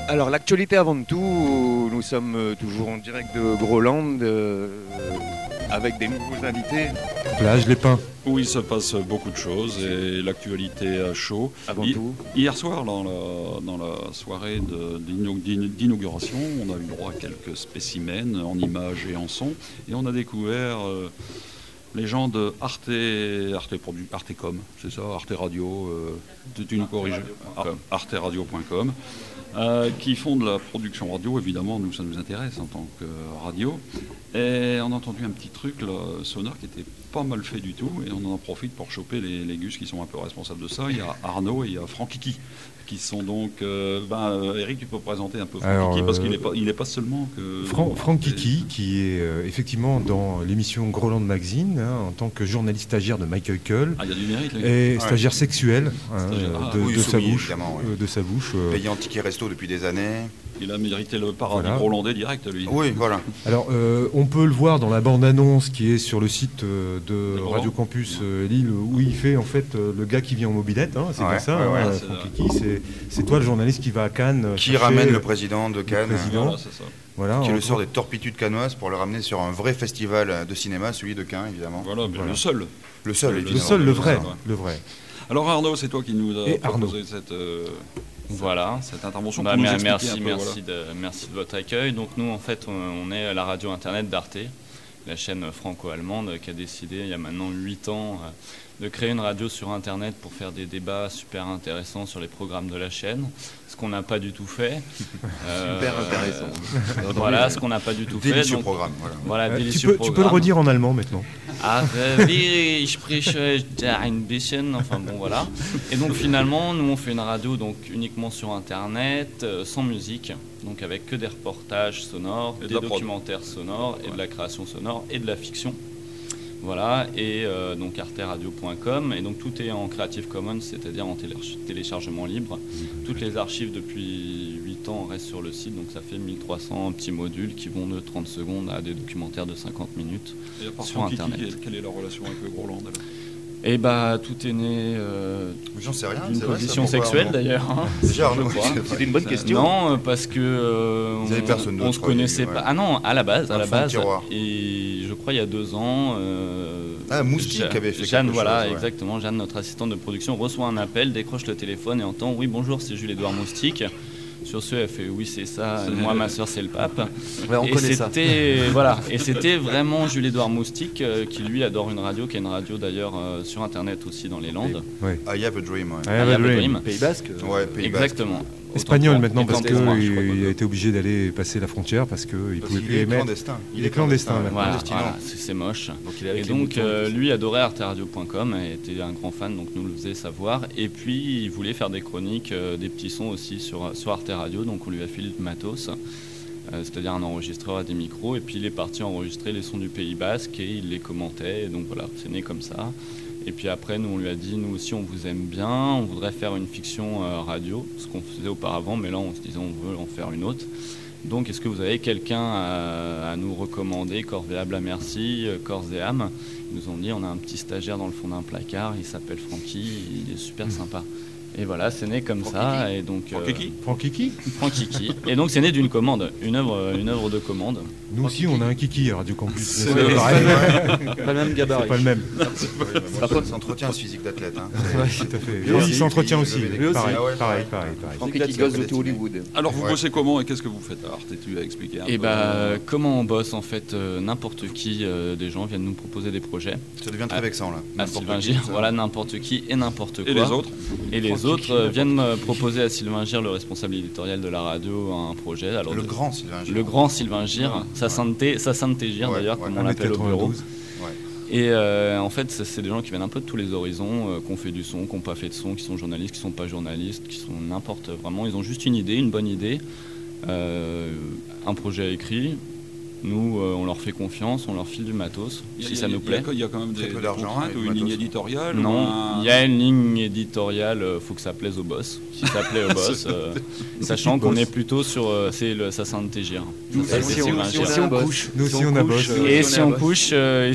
Alors l'actualité avant tout, nous sommes toujours en direct de Groland avec des nouveaux invités. Plage Les Pins. Où il se passe beaucoup de choses et l'actualité à chaud. Avant tout. Hier soir, dans la soirée d'inauguration, on a eu droit à quelques spécimens en images et en son. Et on a découvert les gens de Artecom, c'est ça, Arte Radio, tu nous corriges, arteradio.com. Qui font de la production radio, évidemment, nous ça nous intéresse en tant que radio. Et on a entendu un petit truc là, sonore qui était pas mal fait du tout, et on en profite pour choper les gus qui sont un peu responsables de ça. Il y a Arnaud et il y a Franck Kiki, qui sont donc... Eric, tu peux présenter un peu Franck Kiki, parce qu'il n'est pas seulement que... Franck Kiki, qui est effectivement dans l'émission Groland Magazine, en tant que journaliste stagiaire de Michael Cull. Ah, il y a du mérite, là. Et stagiaire sexuel de sa bouche. Payant ticket resto depuis des années. Il a mérité le paradis grolandais direct, lui. Oui, voilà. Alors, on peut le voir dans la bande-annonce qui est sur le site de Radio Campus Lille, où il fait en fait le gars qui vient en mobilette. C'est bien ça, Franck Kiki. C'est toi le journaliste qui va à Cannes. Qui ramène le président de Cannes. Voilà, c'est ça. Voilà, qui le sort des torpitudes cannoises pour le ramener sur un vrai festival de cinéma, celui de Cannes, évidemment. Voilà. Le seul. Le seul, évidemment. Le seul, le vrai. Alors Arnaud, c'est toi qui nous a proposé cette intervention. Merci de votre accueil. Donc nous, en fait, on est à la radio internet d'Arte, la chaîne franco-allemande qui a décidé, il y a maintenant 8 ans, de créer une radio sur internet pour faire des débats super intéressants sur les programmes de la chaîne, ce qu'on n'a pas du tout fait. Super intéressant. Voilà, ce qu'on n'a pas du tout délicieux fait. Programme. Voilà, tu peux le redire en allemand maintenant. Ich spreche ein bisschen, enfin bon voilà. Et donc finalement, nous on fait une radio donc uniquement sur internet, sans musique, donc avec que des reportages sonores, des documentaires sonores et de la création sonore et de la fiction. Voilà, et donc arteradio.com, et donc tout est en Creative Commons, c'est-à-dire en téléchargement libre. Toutes les archives depuis 8 ans restent sur le site, donc ça fait 1300 petits modules qui vont de 30 secondes à des documentaires de 50 minutes sur Internet. Quelle est la relation avec le Groland alors ? Et tout est né j'en sais rien, d'une position sexuelle d'ailleurs. Déjà, c'était une bonne question. Non, parce que on se connaissait pas. Ah non, à la base. Et je crois il y a 2 ans. Moustique avait fait Jeanne, quelque voilà, chose, exactement. Jeanne, notre assistante de production, reçoit un appel, décroche le téléphone et entend oui bonjour, c'est Jules-Édouard Moustique. Sur ce, elle fait oui, c'est ça. Moi, ma soeur, c'est le pape. Ouais, on connaît ça. Et c'était vraiment Jules-Édouard Moustique qui lui adore une radio, qui est une radio d'ailleurs sur internet aussi dans les Landes. I have a dream. I have a dream. Pays Basque. Ouais, Pays Basque. Exactement. Espagnol maintenant parce qu'il a été obligé d'aller passer la frontière parce qu'il pouvait plus émettre. Il est clandestin. Voilà, c'est moche. Donc lui adorait arteradio.com et était un grand fan, donc nous le faisait savoir. Et puis il voulait faire des chroniques, des petits sons aussi sur Arte Radio, donc on lui a filé le matos, c'est-à-dire un enregistreur et des micros. Et puis il est parti enregistrer les sons du Pays Basque et il les commentait. Et donc voilà, c'est né comme ça. Et puis après, nous, on lui a dit, nous aussi, on vous aime bien, on voudrait faire une fiction radio, ce qu'on faisait auparavant, mais là, on se disait, on veut en faire une autre. Donc, est-ce que vous avez quelqu'un à nous recommander, corvéable à merci, corps et âme ? Ils nous ont dit, on a un petit stagiaire dans le fond d'un placard, il s'appelle Francky, il est super sympa. Et voilà, c'est né comme ça. Et donc, Franck Kiki. Et donc, c'est né d'une commande, une œuvre de commande. Nous aussi, on a un Kiki à Radio Campus. C'est pas le même gabarit. C'est pas le même. Par contre, il s'entretient ce physique d'athlète. Tout à fait. Il s'entretient aussi. Pareil. Franck Kiki gosse de Hollywood. Alors, vous bossez comment et qu'est-ce que vous faites à Arte ? Tu as expliqué un peu. Comment on bosse en fait, n'importe qui, des gens viennent nous proposer des projets. Ça devient très vexant là. À Sylvain Gire, voilà, n'importe qui et n'importe quoi. Et les autres ? Et les autres viennent me proposer à Sylvain Gire, le responsable éditorial de la radio, un projet. Alors le grand Sylvain Gire. Le grand Sylvain Gire, sa sainteté Gire d'ailleurs, comme on l'appelle au bureau. Et en fait, c'est des gens qui viennent un peu de tous les horizons, qui ont fait du son, qui n'ont pas fait de son, qui sont journalistes, qui ne sont pas journalistes, qui sont n'importe vraiment. Ils ont juste une idée, une bonne idée, un projet écrit, Nous, on leur fait confiance, on leur file du matos, si ça nous plaît. Il y a quand même des contraintes ou une ligne éditoriale? Non, il y a une ligne éditoriale, il faut que ça plaise au boss. Si ça plaît au boss, sachant qu'on est plutôt sur... ça s'intégire. Si on couche. Nous aussi on a boss. Et si on couche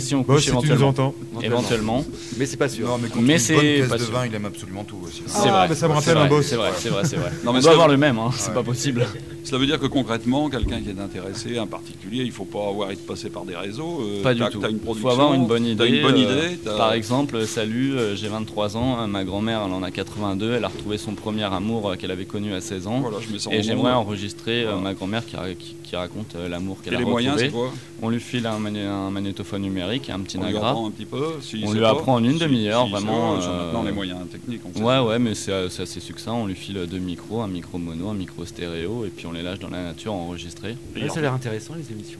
éventuellement. Mais c'est pas sûr. Non, mais c'est une bonne caisse de vin, il aime absolument tout aussi. C'est vrai. Ça me rappelle un boss. C'est vrai. On doit avoir le même, c'est pas possible. Cela veut dire que concrètement, quelqu'un qui est intéressé, un particulier, il ne faut pas avoir à passer par des réseaux. Pas du tout. Il faut avoir une bonne idée. Par exemple, salut, j'ai 23 ans, ma grand-mère elle en a 82, elle a retrouvé son premier amour qu'elle avait connu à 16 ans. Voilà, et j'aimerais enregistrer ma grand-mère qui raconte l'amour qu'elle a retrouvé. Moyens, c'est quoi? On lui file un magnétophone numérique, un petit Nagra. On lui apprend un petit peu. On lui apprend en une demi-heure, vraiment. Maintenant, les moyens techniques. Ouais, mais c'est assez succinct. On lui file 2 micros, un micro mono, un micro stéréo, et puis on les lâche dans la nature enregistrés. Ça a l'air intéressant, les émissions.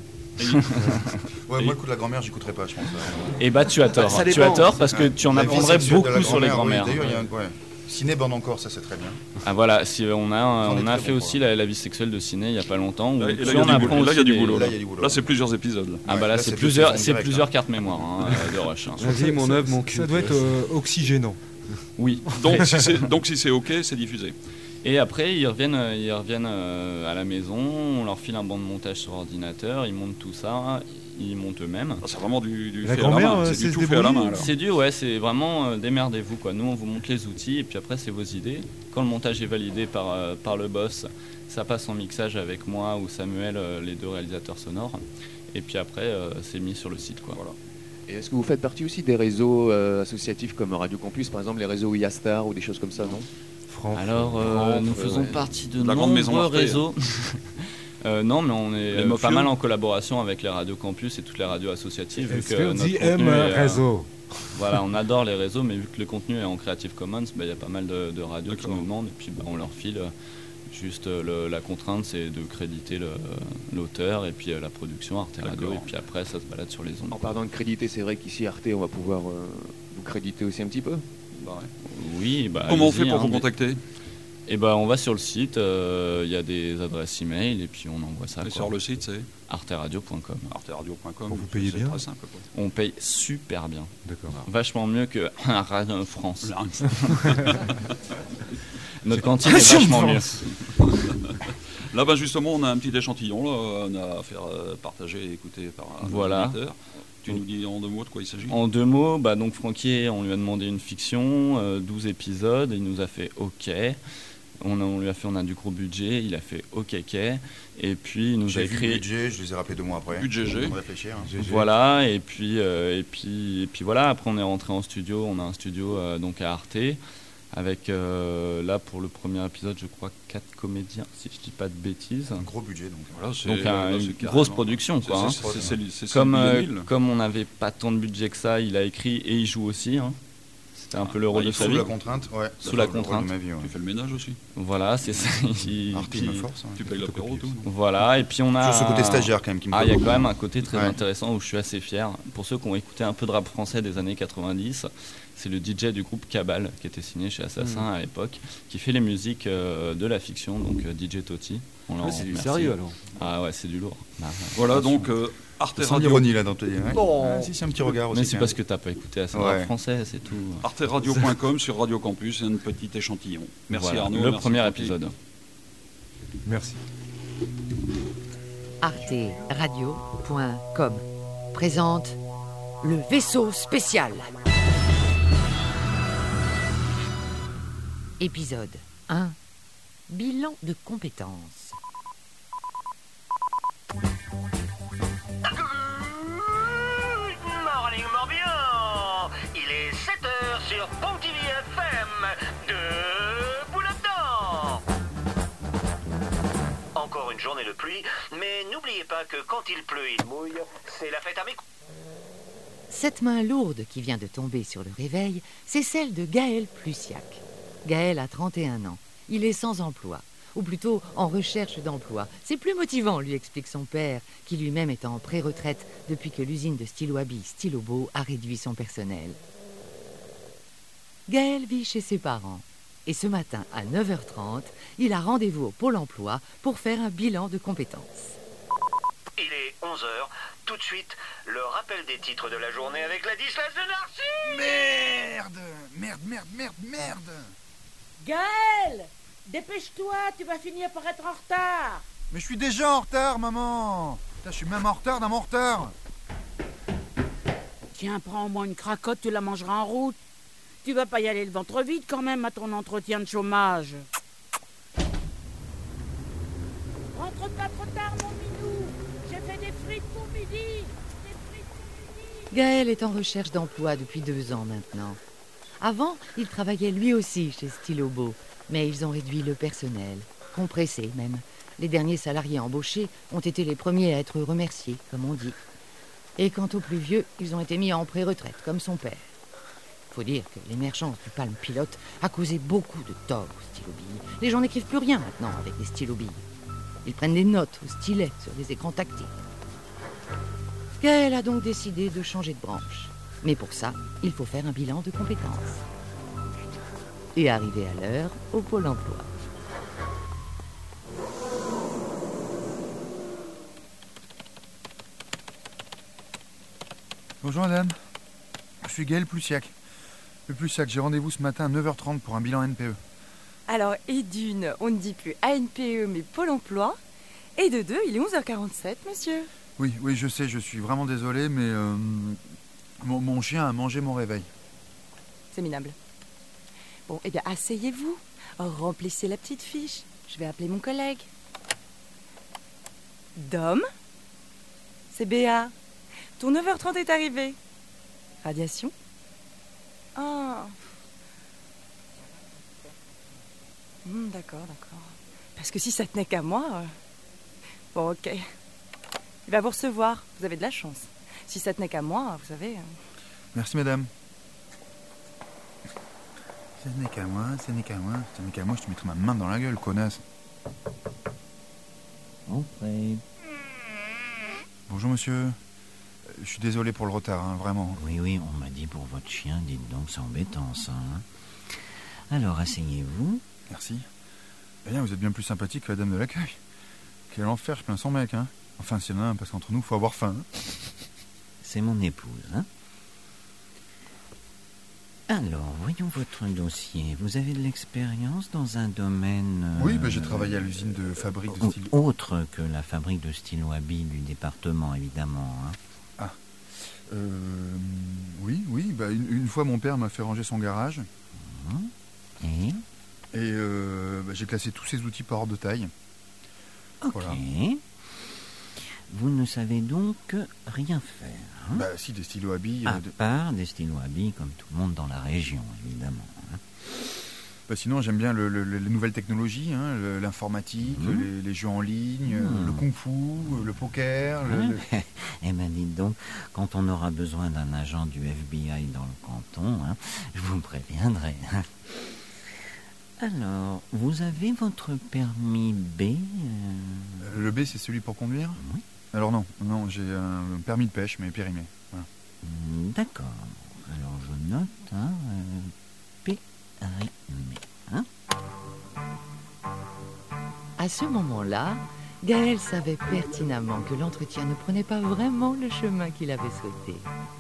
Moi, le coup de la grand-mère, j'écouterai pas, je pense. Et tu as tort. Tu as tort parce que tu en apprendrais beaucoup sur les grand-mères. D'ailleurs, il y a Ciné Bande encore, ça c'est très bien. Ah voilà, on a fait aussi la vie sexuelle de Ciné il n'y a pas longtemps. Là, il y a du boulot. Là, c'est plusieurs épises. Ah bah là, c'est plusieurs cartes mémoire de rush. Vas-y, mon œuvre, mon cul. Ça doit être oxygénant. Oui. Donc si c'est OK, c'est diffusé. Et après, ils reviennent à la maison, on leur file un banc de montage sur ordinateur, ils montent tout ça, ils montent eux-mêmes. C'est vraiment du fait à la main, c'est du tout fait à la main. C'est vraiment démerdez-vous quoi. Nous, on vous montre les outils et puis après, c'est vos idées. Quand le montage est validé par le boss, ça passe en mixage avec moi ou Samuel, les 2 réalisateurs sonores. Et puis après, c'est mis sur le site quoi. Voilà. Et est-ce que vous faites partie aussi des réseaux associatifs comme Radio Campus, par exemple les réseaux IASTAR ou des choses comme ça, non? Alors, nous faisons partie de nombreux réseaux. Non, mais on est pas mal en collaboration avec les radios campus et toutes les radios associatives. Vu que notre réseau. Voilà, on adore les réseaux, mais vu que le contenu est en Creative Commons, il y a pas mal de radios qui nous demandent, et puis on leur file. Juste la contrainte, c'est de créditer l'auteur et puis la production Arte Radio, et puis après, ça se balade sur les ondes. En parlant de créditer, c'est vrai qu'ici Arte, on va pouvoir vous créditer aussi un petit peu. Oui, comment on fait pour vous contacter? On va sur le site, il y a des adresses email et puis on envoie ça. Et sur le site, c'est arteradio.com. Arteradio.com. Vous payez bien? Très simple, quoi. On paye super bien. D'accord. Vachement mieux que Radio France. Notre cantine est vachement mieux. Là, justement, on a un petit échantillon. Là. On a à faire partager et écouter par un auditeur. Tu nous dis en 2 mots de quoi il s'agit? En 2 mots, donc Francky, on lui a demandé une fiction, 12 épisodes, il nous a fait OK. On lui a fait, on a du gros budget, il a fait OK. Et puis il nous a écrit. Vu le budget, je les ai rappelés 2 mois après. Budget G. Réfléchir. Voilà, et puis voilà. Après on est rentré en studio, on a un studio donc à Arte. Avec là pour le premier épisode, je crois 4 comédiens, si je dis pas de bêtises. Un gros budget donc. Voilà, une grosse production quoi. Comme on n'avait pas tant de budget que ça, il a écrit et il joue aussi. C'était un peu le rôle de sa vie. Sous la contrainte, ouais. Sous la contrainte. Tu fais le ménage aussi. Voilà, c'est ça. Arte me force. Tu payes l'apéro tout. Voilà, et puis on a. Sur ce côté stagiaire quand même qui me. Il y a quand même un côté très intéressant où je suis assez fier. Pour ceux qui ont écouté un peu de rap français des années 90. C'est le DJ du groupe Cabal qui était signé chez Assassin à l'époque, qui fait les musiques de la fiction, donc DJ Totti. C'est du sérieux alors. Ah ouais, c'est du lourd. Voilà donc Arte Radio. Radio. Ironie là dans te dire. Si c'est un petit regard aussi. Mais c'est parce que t'as pas écouté assez de rap français, c'est tout. Arteradio.com sur Radio Campus, un petit échantillon. Merci Arnaud. Le premier épisode. Merci. Arteradio.com présente le vaisseau spécial. Épisode 1. Bilan de compétences. Morbihan. Il est 7h sur Pontivy FM. Debout là-dedans. Encore une journée de pluie, mais n'oubliez pas que quand il pleut, il mouille. C'est la fête à mes... Cette main lourde qui vient de tomber sur le réveil, c'est celle de Gaël Plusiac. Gaël a 31 ans. Il est sans emploi, ou plutôt en recherche d'emploi. C'est plus motivant, lui explique son père, qui lui-même est en pré-retraite depuis que l'usine de Stylo-Habit Stylo-Beau a réduit son personnel. Gaël vit chez ses parents. Et ce matin, à 9h30, il a rendez-vous au Pôle emploi pour faire un bilan de compétences. Il est 11h. Tout de suite, le rappel des titres de la journée avec Ladislas de Narcy. Merde. Gaël, dépêche-toi, tu vas finir par être en retard. Mais je suis déjà en retard, maman. Putain, je suis même en retard dans mon retard. Tiens, prends-moi une cracotte, tu la mangeras en route. Tu vas pas y aller le ventre vide quand même à ton entretien de chômage. Rentre pas trop tard, mon minou. J'ai fait des frites pour midi. Gaël est en recherche d'emploi depuis 2 ans maintenant. Avant, il travaillait lui aussi chez Stylobo, mais ils ont réduit le personnel, compressé même. Les derniers salariés embauchés ont été les premiers à être remerciés, comme on dit. Et quant aux plus vieux, ils ont été mis en pré-retraite, comme son père. Faut dire que l'émergence du Palm Pilot a causé beaucoup de tort aux stylobilles. Les gens n'écrivent plus rien maintenant avec des stylobilles. Ils prennent des notes au stylet sur les écrans tactiles. Gaël a donc décidé de changer de branche. Mais pour ça, il faut faire un bilan de compétences. Et arriver à l'heure au Pôle emploi. Bonjour madame, je suis Gaël Plusiac. Le Plusiac, j'ai rendez-vous ce matin à 9h30 pour un bilan NPE. Alors, et d'une, on ne dit plus ANPE mais Pôle emploi. Et de deux, il est 11h47, monsieur. Oui, je sais, je suis vraiment désolé, mais mon chien a mangé mon réveil. C'est minable. Bon, eh bien, asseyez-vous. Remplissez la petite fiche. Je vais appeler mon collègue. Dom, c'est Béa. Ton 9h30 est arrivé. Radiation? Ah. D'accord. Parce que si ça tenait qu'à moi... Bon, ok. Il va vous recevoir. Vous avez de la chance. Si ça tenait qu'à moi, vous savez... Merci, madame. Ça n'est qu'à moi, je te mettrai ma main dans la gueule, connasse. Entrez. Bonjour, monsieur. Je suis désolé pour le retard, hein, vraiment. Oui, on m'a dit pour votre chien, dites donc, c'est embêtant, ça. Hein. Alors, asseyez-vous. Merci. Eh bien, vous êtes bien plus sympathique que la dame de l'accueil. Quel enfer, je plains son mec, hein. Enfin, s'il y en a un, parce qu'entre nous, faut avoir faim. Hein. C'est mon épouse, hein. Alors, voyons votre dossier. Vous avez de l'expérience dans un domaine... Oui, j'ai travaillé à l'usine de fabrique de stylo... Autre que la fabrique de stylo à billes du département, évidemment. Hein. Oui. Une fois, mon père m'a fait ranger son garage. Et j'ai classé tous ses outils par ordre de taille. Ok. Voilà. Vous ne savez donc rien faire. Hein? Si, des stylos à billes... À part des stylos à billes, comme tout le monde dans la région, évidemment. Hein? Sinon, j'aime bien les nouvelles technologies, hein, l'informatique, les jeux en ligne, le kung-fu, le poker... Eh bien, dites donc, quand on aura besoin d'un agent du FBI dans le canton, hein, je vous préviendrai. Hein. Alors, vous avez votre permis B Le B, c'est celui pour conduire? Oui. Alors non, j'ai un permis de pêche, mais périmé. Voilà. D'accord. Alors, je note, hein, périmé. Hein. À ce moment-là, Gaël savait pertinemment que l'entretien ne prenait pas vraiment le chemin qu'il avait souhaité.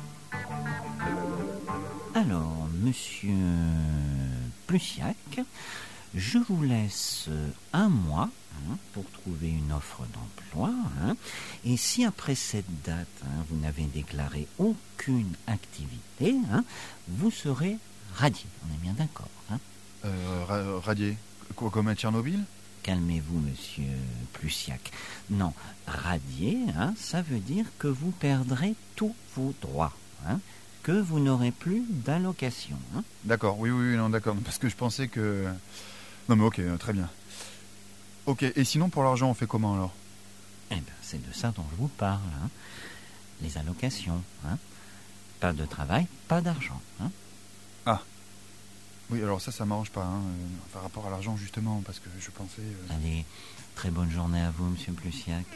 Alors, monsieur Plusiac, je vous laisse 1 mois pour trouver une offre d'emploi. Hein, et si après cette date, vous n'avez déclaré aucune activité, vous serez radié. On est bien d'accord. Hein. Radié? Quoi, comme à Tchernobyl? Calmez-vous, monsieur Plusiac. Non, radié, ça veut dire que vous perdrez tous vos droits. Que vous n'aurez plus d'allocation. Hein. D'accord, oui, non, d'accord. Parce que je pensais que... Non, mais ok, très bien. Ok, et sinon, pour l'argent, on fait comment, alors? Eh bien, c'est de ça dont je vous parle. Hein. Les allocations. Hein. Pas de travail, pas d'argent. Hein. Ah. Oui, alors ça m'arrange pas. Hein, par rapport à l'argent, justement, parce que je pensais... Allez, très bonne journée à vous, monsieur Plusiac.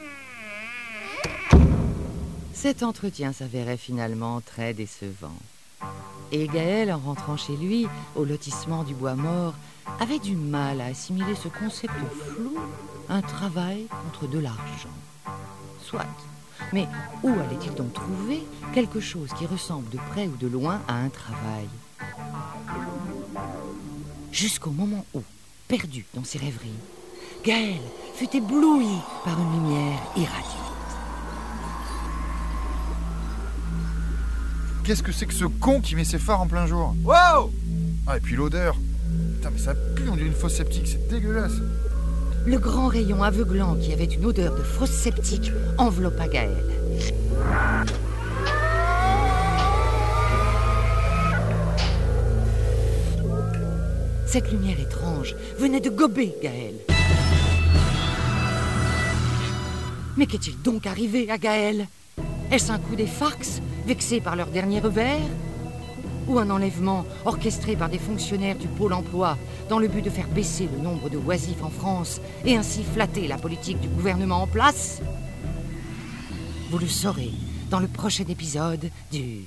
Cet entretien s'avérait finalement très décevant. Et Gaël, en rentrant chez lui, au lotissement du Bois Mort, avait du mal à assimiler ce concept flou, un travail contre de l'argent. Soit, Mais où allait-il donc trouver quelque chose qui ressemble de près ou de loin à un travail? Jusqu'au moment où, perdu dans ses rêveries, Gaël fut ébloui par une lumière irradiante. Qu'est-ce que c'est que ce con qui met ses phares en plein jour? Wow! Ah, et puis l'odeur. Putain, mais ça pue, on dirait une fosse septique, c'est dégueulasse. Le grand rayon aveuglant qui avait une odeur de fosse septique enveloppa Gaël. Cette lumière étrange venait de gober Gaël. Mais qu'est-il donc arrivé à Gaël? Est-ce un coup des Farcs, vexés par leur dernier revers? Ou un enlèvement orchestré par des fonctionnaires du Pôle emploi dans le but de faire baisser le nombre de oisifs en France et ainsi flatter la politique du gouvernement en place? Vous le saurez dans le prochain épisode du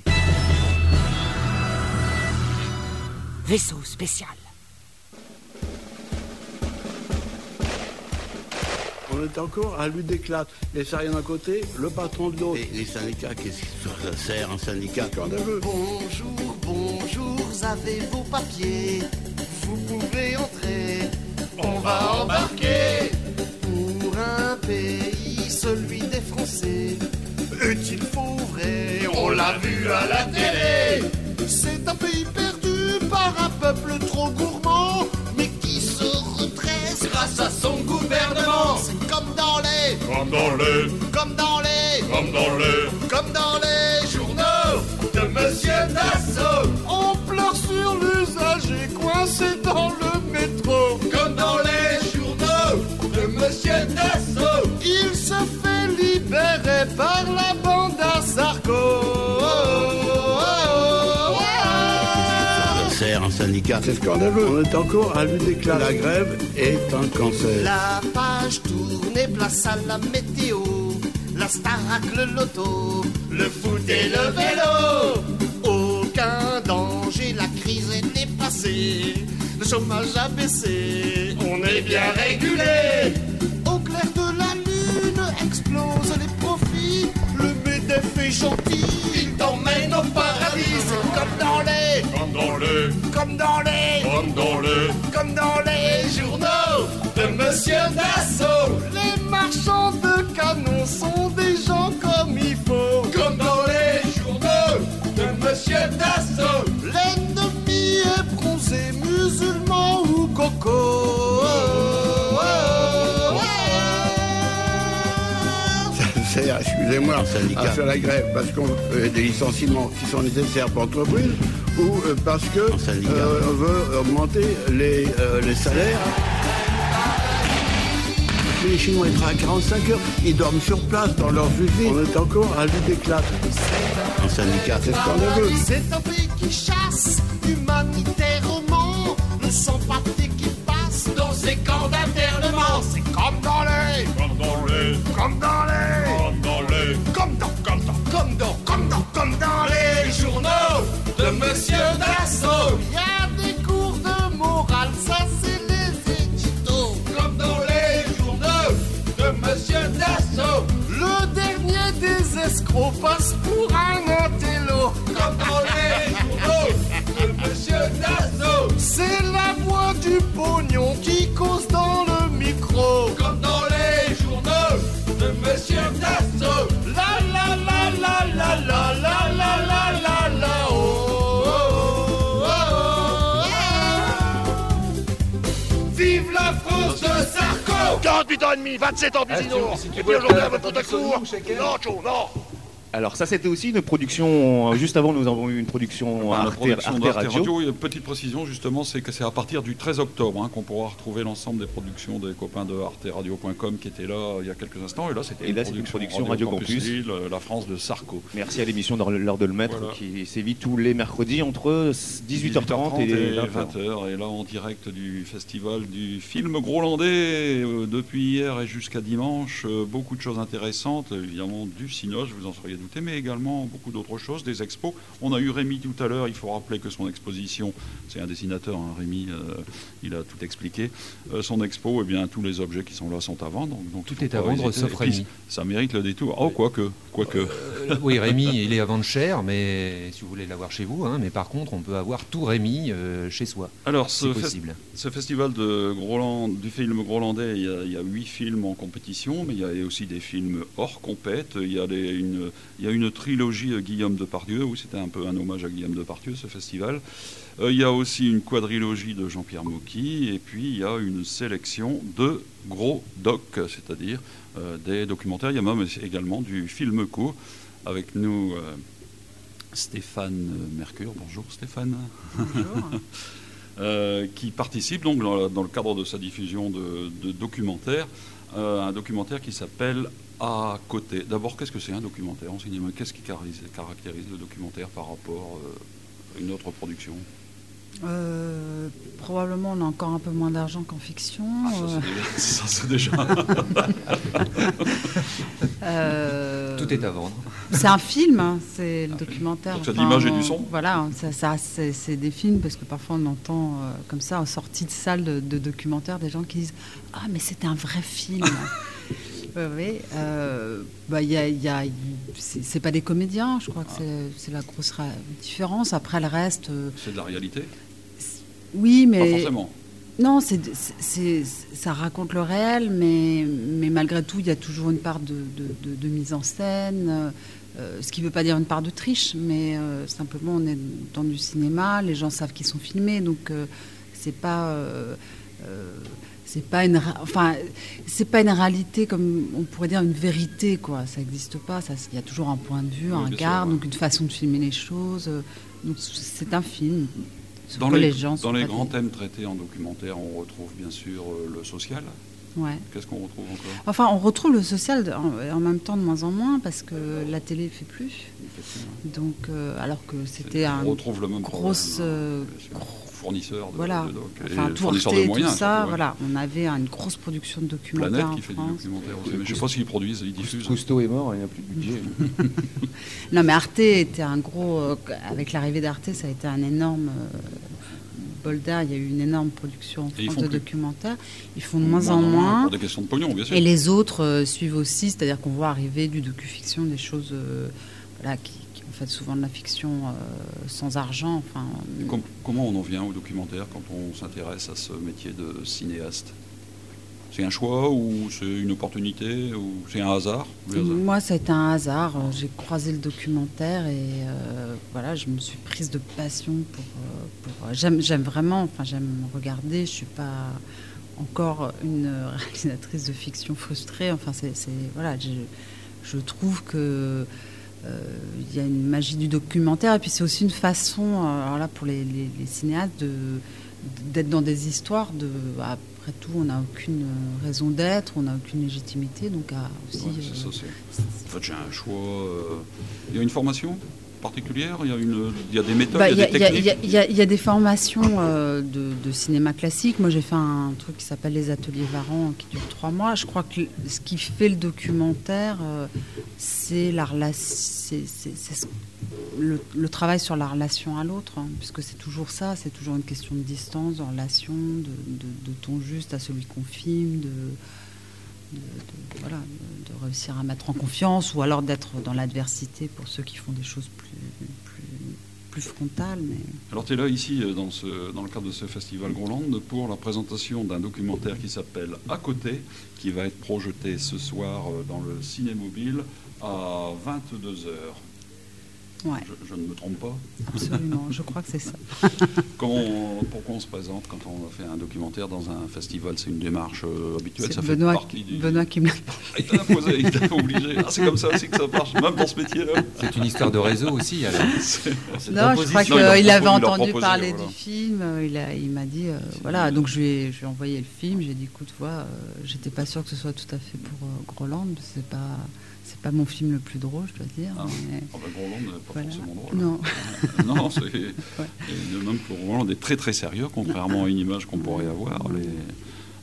Vaisseau spécial. On est encore à lutte d'éclate. Les salariés d'un côté, le patron de l'autre. Et les syndicats, qu'est-ce que ça sert, un syndicat? Bonjour, bonjour, avez vos papiers. Vous pouvez entrer. On va embarquer pour un pays, celui des Français. Est-il faux ou vrai? On l'a vu à la télé. C'est un pays perdu par un peuple trop gourmand, mais qui se redresse grâce à son gouvernement. C'est comme dans les journaux de Monsieur Dassault. On pleure sur l'usager coincé dans le métro. Comme dans les journaux de Monsieur Dassault. Il se fait libérer par la bande à Sarko. Un syndicat. C'est scandaleux. On est encore à lutte d'éclate. La grève est un cancer. La page tournée, place à la météo. La Starac, le loto, le foot et le vélo. Aucun danger, la crise n'est passée. Le chômage a baissé, on est bien régulé. Au clair de la lune, explosent les profits. Le MEDEF est gentil, il t'emmène au paradis. C'est comme dans les journaux de Monsieur Dassault. Les marchands de canons sont des gens comme il faut. Comme dans les journaux de Monsieur Dassault. L'ennemi est bronzé, musulman ou coco. Ça sert, excusez-moi, à faire la grève parce qu'on fait des licenciements qui sont nécessaires pour l'entreprise ou parce que on veut augmenter les salaires. Les Chinois ils travaillent 45 heures, ils dorment sur place dans leurs usines. On est encore à lutte d'éclate. Un syndicat, c'est scandaleux. C'est un pays qui chasse humanitairement le sans-papier qui passe dans ses camps d'internement. C'est comme dans les journaux de Monsieur Dassault. Il y a des cours de morale, ça c'est les éditos. Comme dans les journaux de Monsieur Dassault. Le dernier des escrocs passe pour un intello. Comme dans les journaux de Monsieur Dassault. C'est la voix du pognon qui cause dans le micro. Comme dans les journaux de Monsieur Dassault. La la la la la la la la la la la oh, oh, oh, oh. Vive la France de Sarko. 48 ans et demi, 27 ans Pisino. Et puis aujourd'hui à votre cours. Non, Joe, non. Alors ça c'était aussi une production, juste avant nous avons eu une production Arte Radio. Et une petite précision justement, c'est que c'est à partir du 13 octobre qu'on pourra retrouver l'ensemble des productions des copains de arteradio.com qui étaient là il y a quelques instants. Et là c'était une production Radio Campus Lille, la France de Sarko. Merci à l'émission L'heure de le mettre qui sévit tous les mercredis entre 18h30 et 20h. Et là en direct du festival du film grolandais depuis hier et jusqu'à dimanche. Beaucoup de choses intéressantes, évidemment du Cinoche, vous en seriez doutez, mais également beaucoup d'autres choses, des expos. On a eu Rémi tout à l'heure, il faut rappeler que son exposition, c'est un dessinateur, hein, Rémi, il a tout expliqué. Son expo, eh bien, tous les objets qui sont là sont à vendre. Donc tout est à vendre, sauf Rémi. Ça mérite le détour. Oh, quoique. Oui, Rémi, il est à vendre cher, mais si vous voulez l'avoir chez vous, hein, mais par contre, on peut avoir tout Rémi chez soi. Alors, c'est possible. Ce festival du film grolandais, il y a 8 films en compétition, mais il y a aussi des films hors compète. Il y a une trilogie Guillaume Depardieu, où c'était un peu un hommage à Guillaume Depardieu, ce festival. Il y a aussi une quadrilogie de Jean-Pierre Mocky, et puis il y a une sélection de gros docs, c'est-à-dire des documentaires. Il y a même également du film court. Avec nous, Stéphane Mercure. Bonjour Stéphane. Bonjour. Qui participe donc dans le cadre de sa diffusion de documentaires, un documentaire qui s'appelle À côté. D'abord, qu'est-ce que c'est un documentaire en cinéma? Qu'est-ce qui caractérise le documentaire par rapport à une autre production? Probablement on a encore un peu moins d'argent qu'en fiction. Ça c'est déjà. Tout est à vendre. C'est un film, hein, c'est le documentaire. Donc c'est de l'image et du son. Voilà, c'est des films parce que parfois on entend comme ça en sortie de salle de documentaires des gens qui disent « Ah mais c'était un vrai film !» Oui, c'est pas des comédiens, je crois que c'est la grosse différence. Après le reste... c'est de la réalité? Oui, mais... Pas forcément. Non, ça raconte le réel, mais malgré tout, il y a toujours une part de mise en scène, ce qui ne veut pas dire une part de triche, mais simplement on est dans du cinéma, les gens savent qu'ils sont filmés, donc c'est pas une réalité comme on pourrait dire une vérité, quoi. Ça n'existe pas. Il y a toujours un point de vue, un regard, donc une façon de filmer les choses. Donc c'est un film. Dans les grands thèmes traités en documentaire, on retrouve bien sûr le social. Ouais. Qu'est-ce qu'on retrouve encore? Enfin, on retrouve le social en même temps de moins en moins parce que la télé ne fait plus. Donc, alors que c'était un gros fournisseur de, voilà. De doc, enfin, et fournisseur de moyens. Tout ça, voilà. On avait une grosse production de documentaires. Planète qui fait du documentaire aussi. Mais je ne sais pas s'ils produisent, ils diffusent. Cousteau est mort, il n'y a plus de budget. Non, mais Arte était un gros. Avec l'arrivée d'Arte, ça a été un énorme. bol d'air, il y a eu une énorme production en France de documentaires. Ils font de moins en moins. Pour des questions de pognon, bien sûr. Et les autres suivent aussi, c'est-à-dire qu'on voit arriver du docu-fiction, des choses voilà, qui en fait souvent de la fiction sans argent. Enfin, comment on en vient au documentaire quand on s'intéresse à ce métier de cinéaste? C'est un choix ou c'est une opportunité ou c'est un hasard? Moi, ça a été un hasard. J'ai croisé le documentaire et voilà, je me suis prise de passion pour j'aime vraiment, enfin j'aime regarder. Je suis pas encore une réalisatrice de fiction frustrée. Enfin, voilà, je trouve que il y a une magie du documentaire et puis c'est aussi une façon, alors là pour les cinéastes d'être dans des histoires de. Après tout, on n'a aucune raison d'être, on n'a aucune légitimité, donc aussi... Ouais, en fait, j'ai un choix... Il y a une formation particulière? Il y a des méthodes, il y a des techniques? Il y a des formations de cinéma classique. Moi, j'ai fait un truc qui s'appelle les ateliers Varan, qui dure 3 mois. Je crois que ce qui fait le documentaire, c'est le travail sur la relation à l'autre, hein, puisque c'est toujours ça, c'est toujours une question de distance, de relation, de ton juste à celui qu'on filme, voilà, de réussir à mettre en confiance, ou alors d'être dans l'adversité pour ceux qui font des choses plus frontales. Mais... Alors tu es là ici dans le cadre de ce festival Groland pour la présentation d'un documentaire qui s'appelle À côté, qui va être projeté ce soir dans le Cinémobile à 22h. Ouais. Je ne me trompe pas? Absolument, je crois que c'est ça. Pourquoi on se présente quand on fait un documentaire dans un festival? C'est une démarche habituelle, ça fait partie du... Benoît qui me l'a il t'a imposé, il t'a obligé. Ah, c'est comme ça aussi que ça marche, même dans ce métier-là. C'est une histoire de réseau aussi, alors. Non, je crois qu'il avait entendu parler du film, il m'a dit, voilà, donc je lui ai envoyé le film, j'ai dit, écoute, vois, j'étais pas sûre que ce soit tout à fait pour Groland, c'est pas mon film le plus drôle, je dois dire. Groland n'est pas forcément drôle. Non. Non, c'est... Même pour Groland est très très sérieux, contrairement à une image qu'on pourrait avoir.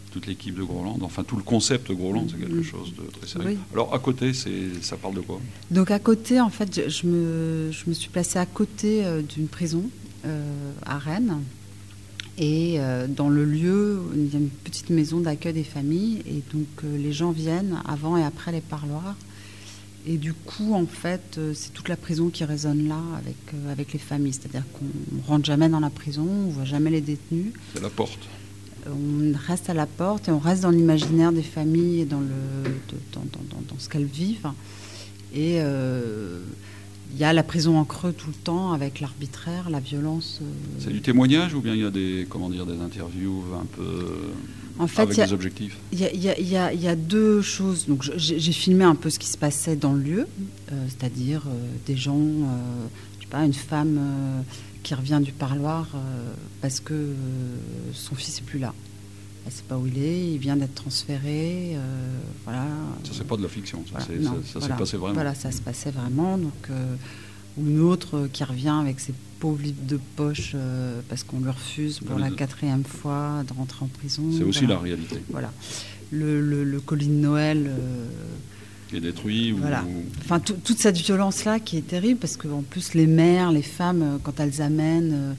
toute l'équipe de Groland, enfin tout le concept Groland, c'est quelque chose de très sérieux. Oui. Alors à côté, ça parle de quoi? Donc à côté, en fait, je me suis placée à côté d'une prison à Rennes. Et dans le lieu, il y a une petite maison d'accueil des familles. Et donc les gens viennent avant et après les parloirs. Et du coup, en fait, c'est toute la prison qui résonne là avec les familles. C'est-à-dire qu'on ne rentre jamais dans la prison, on ne voit jamais les détenus. C'est la porte. On reste à la porte et on reste dans l'imaginaire des familles et dans ce qu'elles vivent. Et il y a la prison en creux tout le temps avec l'arbitraire, la violence. C'est du témoignage ou bien il y a des interviews un peu en fait, avec des objectifs? Il y a deux choses. Donc j'ai filmé un peu ce qui se passait dans le lieu, c'est-à-dire des gens, je sais pas, une femme qui revient du parloir parce que son fils n'est plus là. Elle ne sait pas où il est, il vient d'être transféré. Voilà. Ça, c'est pas de la fiction, ça, voilà, ça s'est passé vraiment. Voilà, ça se passait vraiment. Donc, ou une autre qui revient avec ses pauvres livres de poche parce qu'on lui refuse pour la 4e fois de rentrer en prison. C'est aussi la réalité. Voilà. Le colis de Noël. Qui est détruit. Voilà. Enfin, toute cette violence-là qui est terrible parce qu'en plus, les mères, les femmes, quand elles amènent.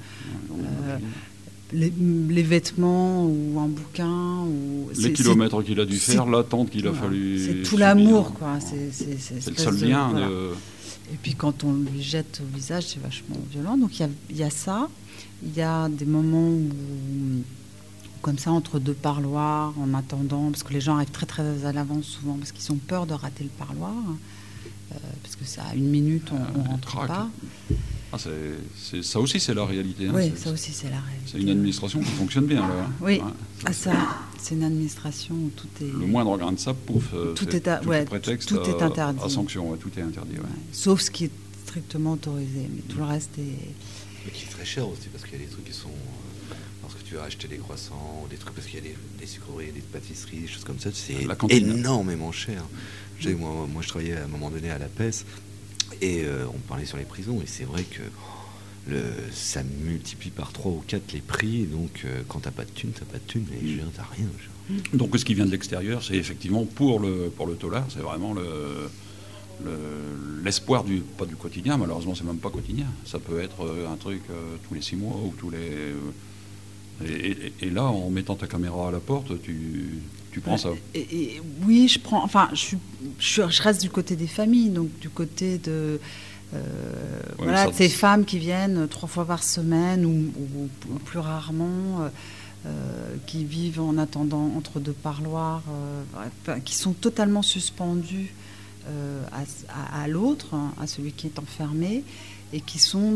Les vêtements ou un bouquin ou les kilomètres qu'il a dû faire, l'attente qu'il a fallu. C'est tout l'amour, quoi. C'est le seul lien. Voilà. Et puis quand on lui jette au visage, c'est vachement violent. Donc il y a ça. Il y a des moments où, comme ça, entre deux parloirs, en attendant, parce que les gens arrivent très très à l'avance souvent, parce qu'ils ont peur de rater le parloir, parce que ça, à 1 minute, on rentre pas. Ah, ça aussi, c'est la réalité. Hein. Oui, ça aussi, c'est la réalité. C'est une administration qui fonctionne bien, là. Hein. Oui, c'est une administration où tout est... Le moindre grain de sable, pouf, tout est prétexte tout est interdit. À sanction, tout est interdit. Ouais. Sauf ce qui est strictement autorisé, mais tout le reste est... Mais qui est très cher aussi, parce qu'il y a des trucs qui sont... lorsque tu vas acheter des croissants, ou des trucs, parce qu'il y a des sucreries, des pâtisseries, des choses comme ça, c'est énormément cher. Moi, je travaillais à un moment donné à la PES, et on parlait sur les prisons, et c'est vrai que ça multiplie par 3 ou 4 les prix, donc quand t'as pas de thunes, t'as rien. Donc ce qui vient de l'extérieur, c'est effectivement pour le tolard, c'est vraiment l'espoir pas du quotidien, malheureusement c'est même pas quotidien, ça peut être un truc tous les 6 mois ou tous les... Et là, en mettant ta caméra à la porte, tu prends ça. Oui, je prends. Enfin, je reste du côté des familles, donc du côté de ces femmes qui viennent 3 fois par semaine ou plus rarement, qui vivent en attendant entre deux parloirs, qui sont totalement suspendues à l'autre, à celui qui est enfermé, et qui sont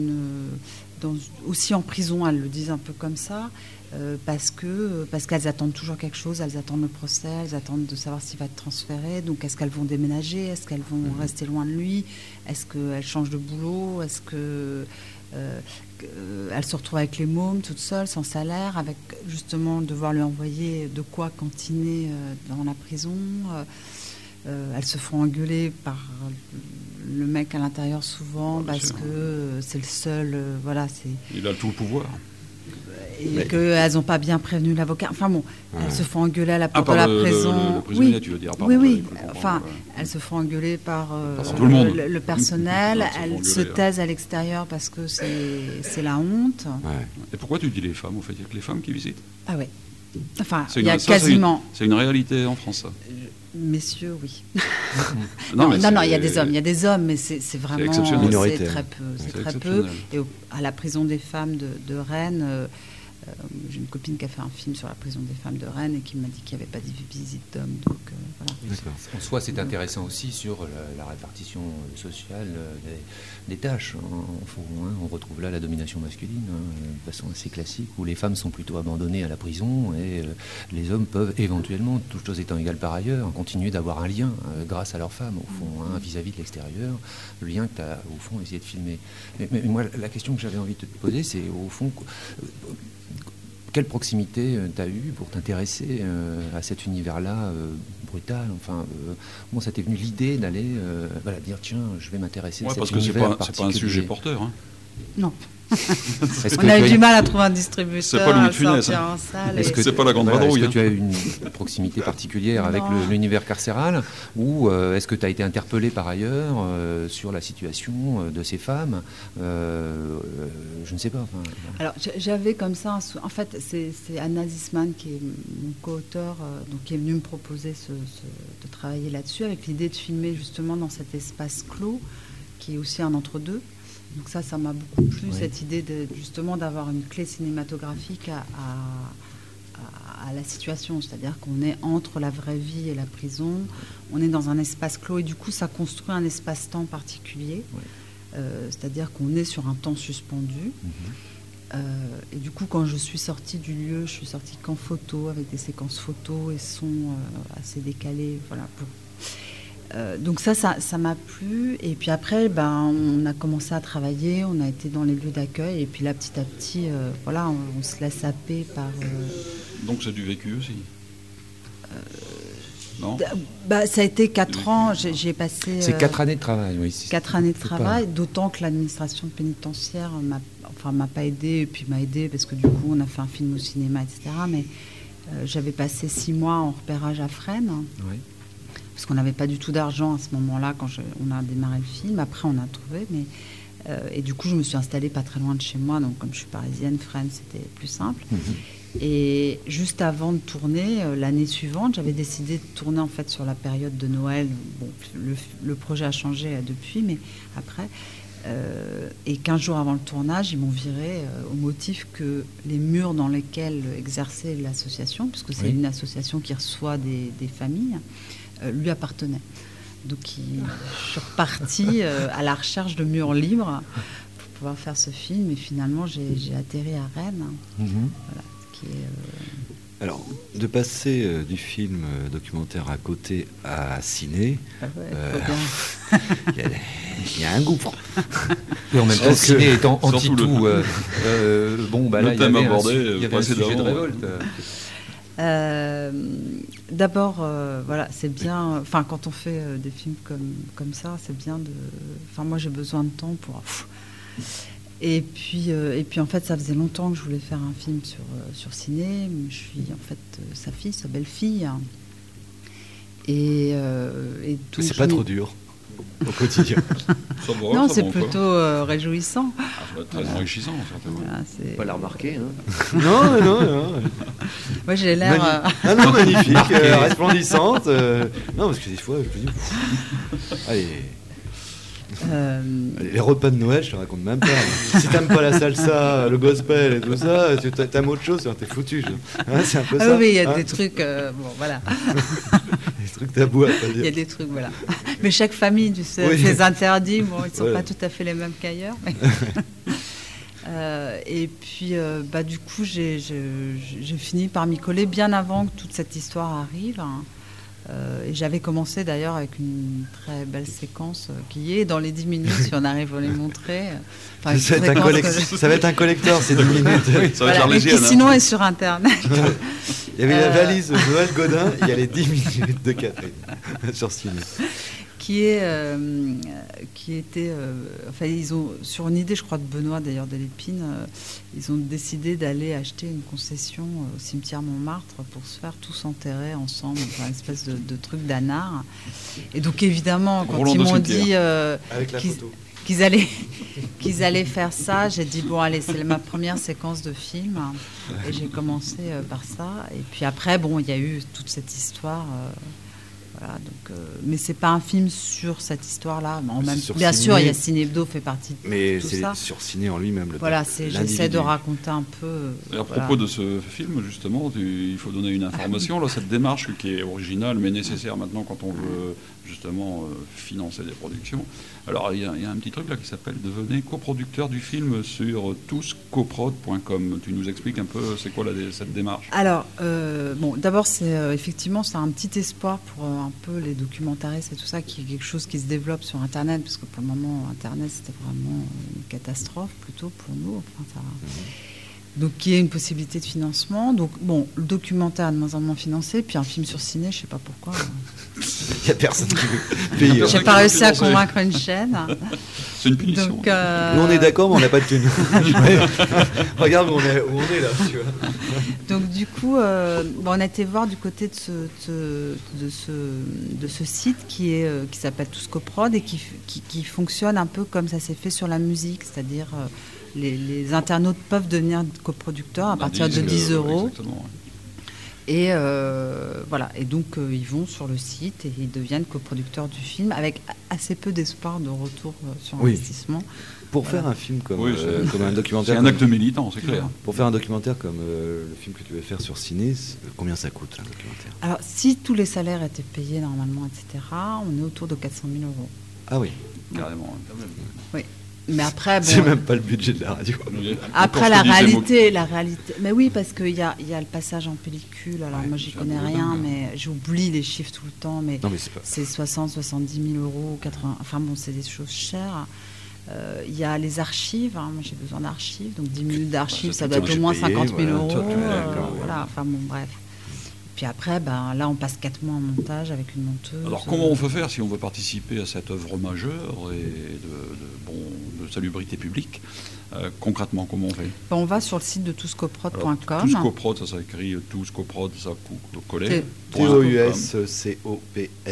aussi en prison, elles le disent un peu comme ça, parce qu'elles attendent toujours quelque chose, elles attendent le procès, elles attendent de savoir s'il va être transféré, donc est-ce qu'elles vont déménager, est-ce qu'elles vont rester loin de lui, est-ce qu'elles changent de boulot, est-ce qu'elles se retrouvent avec les mômes toutes seules, sans salaire, avec justement devoir lui envoyer de quoi cantiner dans la prison. Elles se font engueuler par le mec à l'intérieur souvent parce que c'est le seul. Il a tout le pouvoir. Et qu'elles n'ont pas bien prévenu l'avocat. Enfin bon, elles se font engueuler à la porte de la prison. Le prisonnier, tu veux dire. Oui. Enfin, elles se font engueuler par tout le monde. Le personnel. Elles se taisent à l'extérieur parce que c'est la honte. Ouais. Et pourquoi tu dis les femmes, au fait? Il y a que les femmes qui visitent? Ah ouais. Enfin, il y a quasiment... C'est une réalité en France, ça. Messieurs, oui. non, il y a des hommes, mais c'est vraiment c'est très peu. C'est très peu. Et à la prison des femmes de Rennes, j'ai une copine qui a fait un film sur la prison des femmes de Rennes et qui m'a dit qu'il n'y avait pas de visite d'hommes. Donc voilà. En soi, c'est intéressant aussi sur la répartition sociale des tâches. On retrouve là la domination masculine, de façon assez classique, où les femmes sont plutôt abandonnées à la prison et les hommes peuvent éventuellement, toutes choses étant égales par ailleurs, continuer d'avoir un lien grâce à leurs femmes, au fond, vis-à-vis de l'extérieur, le lien que tu as, au fond, essayé de filmer. Mais moi, la question que j'avais envie de te poser, c'est au fond... Quelle proximité tu as eu pour t'intéresser à cet univers-là brutal? Enfin, comment ça t'est venu l'idée d'aller dire tiens, je vais m'intéresser à cet univers particulier? C'est pas un sujet porteur. Hein. Non. On a eu du mal à trouver un distributeur. C'est pas Louis de Funès. C'est pas la grande vadrouille. Est-ce que tu as une proximité particulière avec l'univers carcéral, ou est-ce que tu as été interpellé par ailleurs sur la situation de ces femmes je ne sais pas. Alors j'avais comme ça, en fait c'est Anna Zisman qui est mon co-auteur, donc qui est venue me proposer de travailler là-dessus avec l'idée de filmer justement dans cet espace clos qui est aussi un entre-deux. Donc ça m'a beaucoup plu, cette idée justement d'avoir une clé cinématographique à la situation, c'est-à-dire qu'on est entre la vraie vie et la prison, on est dans un espace clos et du coup ça construit un espace-temps particulier. C'est-à-dire qu'on est sur un temps suspendu. Et du coup, quand je suis sortie du lieu, je suis sortie qu'en photo, avec des séquences photos et sons assez décalés. Voilà. Donc ça m'a plu. Et puis après, on a commencé à travailler, on a été dans les lieux d'accueil. Et puis là, petit à petit, on se laisse happer par... Donc c'est du vécu aussi non. Ça a été 4 ans, j'ai passé... C'est 4 années de travail, oui. 4 années de travail, d'autant que l'administration pénitentiaire m'a pas aidée, et puis m'a aidée parce que du coup on a fait un film au cinéma, etc. Mais j'avais passé 6 mois en repérage à Fresnes, parce qu'on n'avait pas du tout d'argent à ce moment-là quand on a démarré le film. Après on a trouvé, mais... et du coup je me suis installée pas très loin de chez moi, donc comme je suis parisienne, Fresnes c'était plus simple. Et juste avant de tourner, l'année suivante, j'avais décidé de tourner en fait sur la période de Noël. Bon, le projet a changé depuis, mais après. Et 15 jours avant le tournage, ils m'ont viré au motif que les murs dans lesquels exerçait l'association, puisque c'est une association qui reçoit des familles, lui appartenaient. Donc je suis repartie à la recherche de murs libres pour pouvoir faire ce film. Et finalement, j'ai atterri à Rennes. Voilà. Alors, de passer du film documentaire à côté à ciné, il y a un gouffre. Et en même temps, le ciné étant anti-tout, là, il y avait un sujet de révolte. D'abord, c'est bien. Enfin, quand on fait des films comme ça, c'est bien de. Enfin, moi, j'ai besoin de temps pour. Et puis en fait, ça faisait longtemps que je voulais faire un film sur ciné. Je suis en fait sa fille, sa belle-fille. Et c'est pas trop dur au quotidien. Non, c'est plutôt réjouissant. Très enrichissant, certainement. Voilà, pas la remarquer. Non. Moi, j'ai l'air... magnifique, resplendissante. Non, parce que des fois, je me dis... Allez... Les repas de Noël, je te raconte même pas. Si t'aimes pas la salsa, le gospel et tout ça, t'aimes autre chose, t'es foutu. C'est un peu ça. Oui, il y a des trucs. Bon, voilà. Des trucs tabous à pas dire. Il y a des trucs, voilà. Mais chaque famille, tu sais, les interdits, bon, ils sont pas tout à fait les mêmes qu'ailleurs. Mais... et puis, du coup, j'ai fini par m'y coller bien avant que toute cette histoire arrive. Et j'avais commencé d'ailleurs avec une très belle séquence qui est dans les 10 minutes, si on arrive à les montrer. Enfin, ça va être un collector, ces 10 minutes. Voilà, mais qui sinon est sur Internet. Il y avait la valise de Noël Godin, il y a les 10 minutes de Catherine sur Ciné. Qui était, enfin, ils ont, sur une idée, je crois, de Benoît d'ailleurs de Lépine, ils ont décidé d'aller acheter une concession au cimetière Montmartre pour se faire tous enterrer ensemble, enfin, une espèce de truc d'anard. Et donc évidemment, quand ils m'ont dit qu'ils allaient faire ça, j'ai dit bon allez, c'est ma première séquence de film, et j'ai commencé par ça. Et puis après, bon, il y a eu toute cette histoire. Voilà, donc, mais c'est pas un film sur cette histoire-là. Bien sûr, il y a Ciné Hebdo fait partie de tout ça. Mais c'est sur Ciné en lui-même. Voilà, j'essaie de raconter un peu. Et à propos de ce film, justement, il faut donner une information. Là, cette démarche qui est originale, mais nécessaire maintenant quand on veut justement financer des productions. Alors, il y a un petit truc là qui s'appelle « Devenez coproducteur du film » sur touscoprod.com. Tu nous expliques un peu c'est quoi cette démarche? Alors, bon, d'abord, effectivement, c'est un petit espoir pour un peu les documentaristes et tout ça, qui est quelque chose qui se développe sur Internet, parce que pour le moment, Internet, c'était vraiment une catastrophe plutôt pour nous. Enfin, Donc, qui est une possibilité de financement. Donc, bon, le documentaire de moins en moins financé, puis un film sur ciné, je ne sais pas pourquoi. Il n'y a personne qui veut payer. J'ai pas réussi à convaincre une chaîne. C'est une punition. Donc, nous, on est d'accord, mais on n'a pas de thune. Regarde où on est là, tu vois. Donc, du coup, on a été voir du côté de ce site qui s'appelle Tous Coprod et qui fonctionne un peu comme ça s'est fait sur la musique, c'est-à-dire les internautes peuvent devenir coproducteurs à partir de 10 €. Exactement, ouais. Et voilà. Et donc ils vont sur le site et ils deviennent coproducteurs du film avec assez peu d'espoir de retour sur investissement. Pour faire un film comme un documentaire, c'est un acte militant, c'est clair. Pour faire un documentaire comme le film que tu veux faire sur Ciné, combien ça coûte un documentaire? Alors si tous les salaires étaient payés normalement, etc., on est autour de 400 000 €. Ah oui, carrément. Quand même. Oui. Mais après, bon, c'est même pas le budget de la radio. Après la réalité, mais oui, parce qu'il y a le passage en pellicule. Alors moi, j'y connais rien, mais j'oublie les chiffres tout le temps. Mais, c'est 60, 70 000 €, 80. Enfin bon, c'est des choses chères. Il y a les archives. Moi, j'ai besoin d'archives, donc 10 minutes d'archives, ça doit être au moins 50 000 €. Voilà. Enfin bon, bref. Puis après, là, on passe 4 mois en montage avec une monteuse. Alors, comment on peut faire si on veut participer à cette œuvre majeure et de salubrité publique? Concrètement, comment on fait? On va sur le site de touscoprod.com. Touscoprod, ça s'écrit Touscoprod, ça collé. TOUSCOPROD.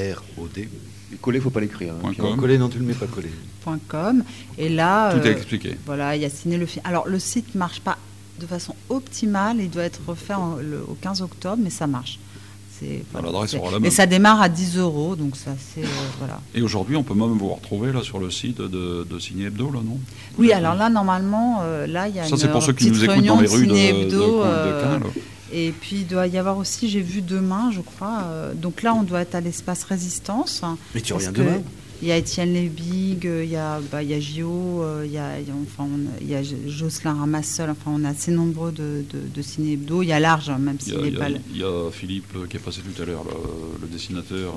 Et collé, il ne faut pas l'écrire. Collé, non, tu ne le mets pas collé. .com. Et là, tout est expliqué. Voilà, il y a Ciné le film. Alors, le site ne marche pas de façon optimale, il doit être refait au 15 octobre, mais ça marche. L'adresse sera la même. Et ça démarre à 10 €, donc ça c'est voilà. Et aujourd'hui, on peut même vous retrouver là sur le site de Ciné Hebdo, là, non? Oui, alors là, normalement, là, il y a ça, c'est pour ceux qui nous écoutent dans les rues de Caen, et puis, il doit y avoir aussi, j'ai vu demain, je crois, donc là, on doit être à l'espace Résistance. Mais tu reviens demain? Il y a Étienne Lebig, il y a Gio, il y a Jocelyn Ramassol, enfin on est assez nombreux de Ciné Hebdo, il y a large, même s'il n'est pas... Il y a Philippe qui est passé tout à l'heure, le dessinateur,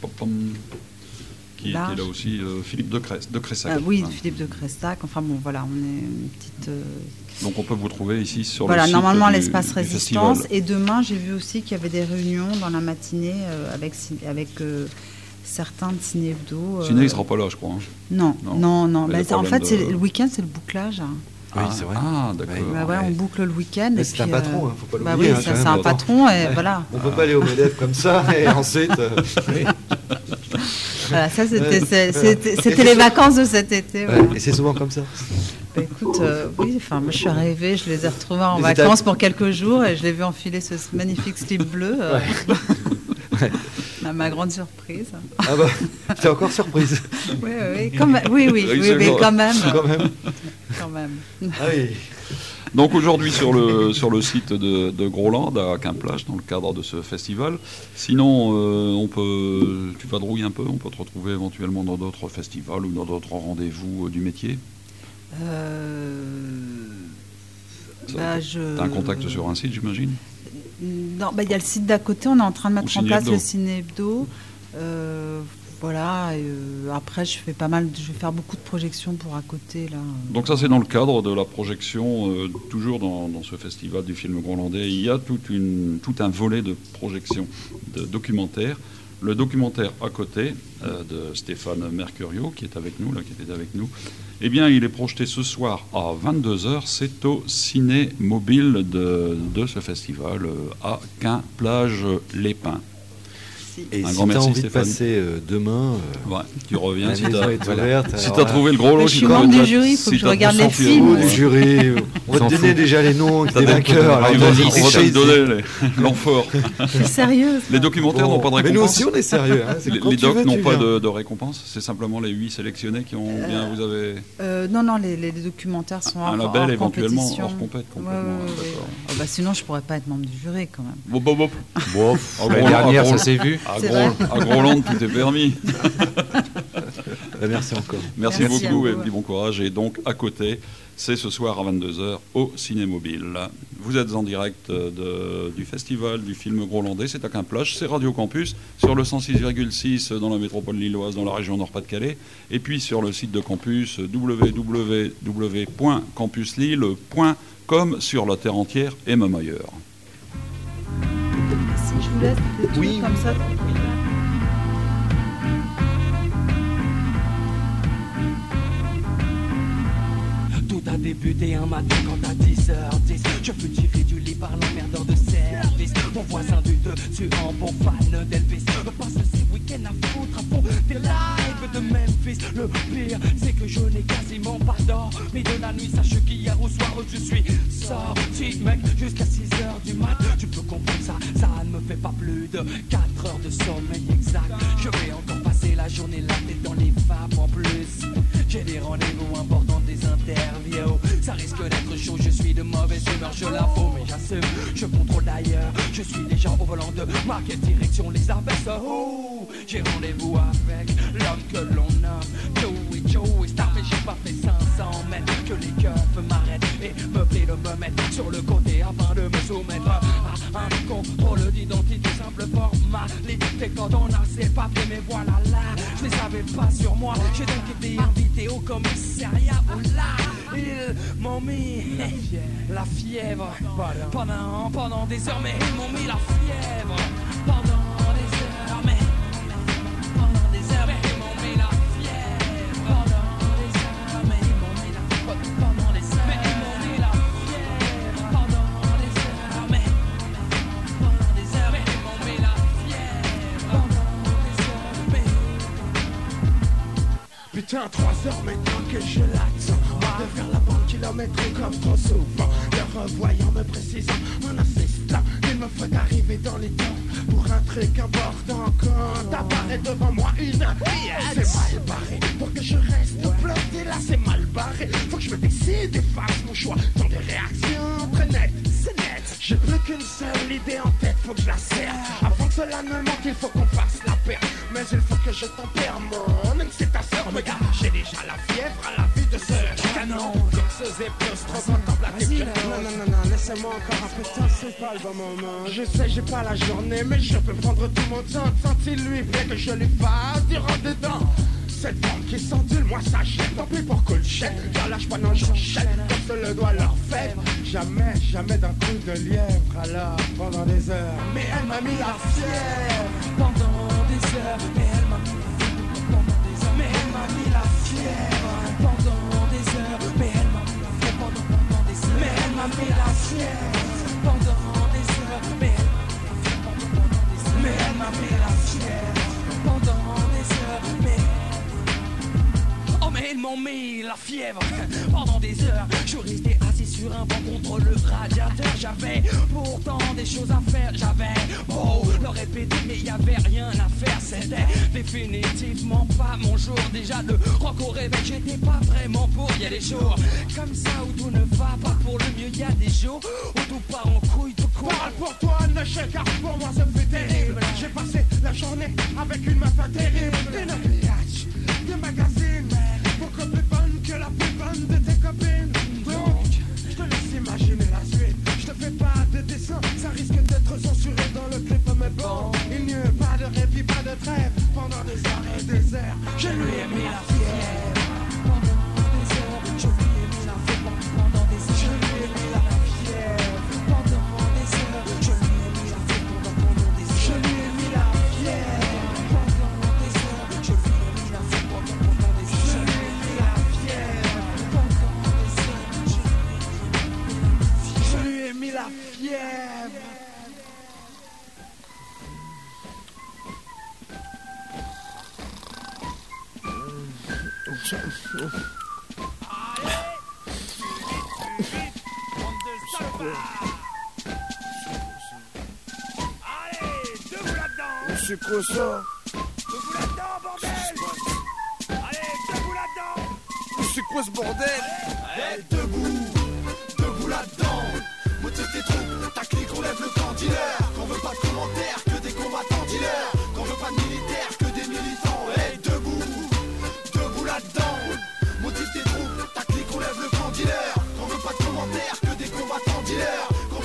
qui est là aussi, Philippe de Cressac. Oui, Philippe de Cressac, enfin bon voilà, on est une petite... Donc on peut vous trouver ici sur le site normalement du l'espace Résistance, festival. et demain j'ai vu aussi qu'il y avait des réunions dans la matinée avec certains de Ciné Hebdo. Ciné, il ne sera pas là, je crois. Hein. Non. En fait, le week-end, c'est le bouclage. Oui, c'est vrai. Ah, d'accord. On boucle le week-end. C'est un patron, il ne faut pas l'oublier. Oui, c'est un patron, et voilà. On ne peut pas aller au MEDEF comme ça, et ensuite... Voilà, ça, c'était les vacances de cet été. Ouais. Et c'est souvent comme ça. Écoute, oui, enfin, moi je suis arrivée, je les ai retrouvés en vacances pour quelques jours, et je l'ai vu enfiler ce magnifique slip bleu. À ma grande surprise. Ah bah, t'es encore surprise. Oui, mais quand même. Quand même. Ah oui. Donc aujourd'hui sur le site de Groland à Quimplage dans le cadre de ce festival. Sinon tu vadrouilles un peu, on peut te retrouver éventuellement dans d'autres festivals ou dans d'autres rendez-vous du métier. T'as un contact sur un site, j'imagine? Non, il y a le site d'à côté, on est en train de mettre en place le Ciné Hebdo. Voilà, après je vais faire beaucoup de projections pour à côté là. Donc ça c'est dans le cadre de la projection, toujours dans ce festival du film grolandais, il y a tout un volet de projection de documentaires. Le documentaire à côté de Stéphane Mercurio qui était avec nous, eh bien il est projeté ce soir à 22h, c'est au Ciné Mobile de ce festival à Quimplage-les-Pins. Et si tu as envie de passer demain, tu reviens si tu as trouvé le gros lot. Je suis membre du jury, il faut que je regarde les films. Du jury, on va te donner déjà les noms des vainqueurs. On va te donner l'amphore. C'est sérieux. Les documentaires n'ont pas de récompense. Mais nous aussi on est sérieux. Les docs n'ont pas de récompense, c'est simplement les 8 sélectionnés qui ont bien. Vous avez. Non, les documentaires sont un label éventuellement hors compétition. Sinon je pourrais pas être membre du jury quand même. La dernière, ça s'est vu. À Groland, tout est permis. Merci encore. Merci beaucoup et bon courage. Et donc, à côté, c'est ce soir à 22h au Ciné Mobile. Vous êtes en direct du festival du film grolandais, c'est à Quimplage, c'est Radio Campus, sur le 106,6 dans la métropole lilloise, dans la région Nord-Pas-de-Calais, et puis sur le site de Campus, www.campuslille.com, sur la terre entière et même ailleurs. Si je vous laisse des trucs comme ça. Tout a débuté un matin quand à 10h10 je fus tiré du lit par l'emmerdeur de service. Mon voisin du dessus en bon fan d'Elvis passe ses week-ends à foutre à fond des lives de Memphis. Le pire c'est que je n'ai quasiment pas dormi de la nuit. Sache qu'hier au soir je suis sorti mec jusqu'à 6h du mat. Tu peux comprendre ça, ça ne me fait pas plus de 4 heures de sommeil exact. Je vais encore passer la journée là tête dans les vapes en plus. J'ai des rendez-vous importants, des interviews. Ça risque d'être chaud, je suis de mauvaise humeur, je l'avoue, mais j'assume, je contrôle d'ailleurs. Je suis déjà au volant de ma quelle direction les abaisse. Oh, j'ai rendez-vous avec l'homme que l'on nomme Joey Star, mais j'ai pas fait 500 mètres que les keufs m'arrêtent et me plient de me mettre sur le côté afin de me soumettre à un contrôle d'identité, simple formalité. Quand on a ses papiers, mais voilà là, je les avais pas sur moi. J'ai donc été invité au commissariat où là, ils m'ont mis la fièvre pendant des heures, mais ils m'ont mis la fièvre pendant des heures, mais pendant des heures, mais ils m'ont mis la fièvre pendant des heures, mais ils m'ont mis la fièvre pendant des heures, mais ils m'ont mis la fièvre pendant des heures, mais pendant des heures, mais ils m'ont mis la fièvre pendant des heures, mais putain 3 heures maintenant que je l'attends de faire la bande kilomètre comme trop souvent. Le revoyant me précisant, mon assistant, il me faut arriver dans les temps pour un truc important. Quand apparaît devant moi une c'est mal barré. Pour que je reste bloqué là c'est mal barré. Faut que je me décide et fasse mon choix dans des réactions très nettes. C'est net, j'ai plus qu'une seule idée en tête, faut que je la serre. Avant que cela ne manque, il faut qu'on fasse la paire. Mais il faut que je tempère mon même c'est ta sœur. Regarde, j'ai déjà la fièvre à la vue de ce canon. Danseuse et plus trop contemplative. Non, laissez-moi encore un peu de temps, c'est pas le bon moment. Je sais, j'ai pas la journée, mais je peux prendre tout mon temps. Tant il lui plaît que je lui fasse du rentre-dedans. Cette femme qui s'endule, moi ça jette. Tant pis pour qu'elle jette, j'en lâche pas, non j'enchaîne. Comme se le doigt leur fait. Jamais d'un coup de lièvre. Alors, pendant des heures, mais elle m'a mis la fièvre. Pendant des heures, mais elle m'a mis la fièvre. Pendant des heures, mais elle m'a mis la fièvre. Pendant des heures, mais elle m'a mis la fièvre. Pendant des heures, mais elle m'a mis la fièvre. Pendant des heures, mais elle m'a mis la fièvre. Pendant des heures, mais elle m'a mis la fièvre. Pendant des heures, mais ils m'ont mis la fièvre pendant des heures. Je restais assis sur un banc contre le radiateur. J'avais pourtant des choses à faire. J'avais beau le répéter, mais y avait rien à faire. C'était définitivement pas mon jour. Déjà le rock au réveil, j'étais pas vraiment pour. Y a des jours comme ça où tout ne va pas pour le mieux. Y a des jours où tout part en couille, tout court. Parle pour toi, ne chèque, car pour moi ça fait terrible. J'ai passé la journée avec une meuf terrible. Une biatch, des magazines. Beaucoup plus bonne que la plus bonne de tes copines. Donc, je te laisse imaginer la suite. Je te fais pas de dessin, ça risque d'être censuré dans le clip. Mais bon, il n'y a pas de répit, pas de trêve. Pendant des heures et des heures, je lui ai mis la fièvre. Pendant des heures, je lui ai mis la fièvre. Pendant des heures, je lui ai mis la fièvre. Pendant des heures, je lui ai mis la fièvre. Pendant des heures, je lui ai mis la fièvre. Pendant des heures, je lui ai mis la fièvre. Pendant des heures, je lui ai mis la fièvre. Pendant des heures, je lui ai mis la fièvre. C'est quoi ça? Debout là-dedans, bordel! Allez, debout là-dedans! C'est quoi ce bordel? Allez, debout là-dedans! Motive tes troupes, ta clique, on lève le camp dealer. Qu'on veut pas de commentaires, que des combattants dealers. Qu'on veut pas de militaires, que des militants. Hey, debout là-dedans! Motive tes troupes, ta clique, on lève le camp dealer. Qu'on veut pas de commentaires, que des combattants dealers.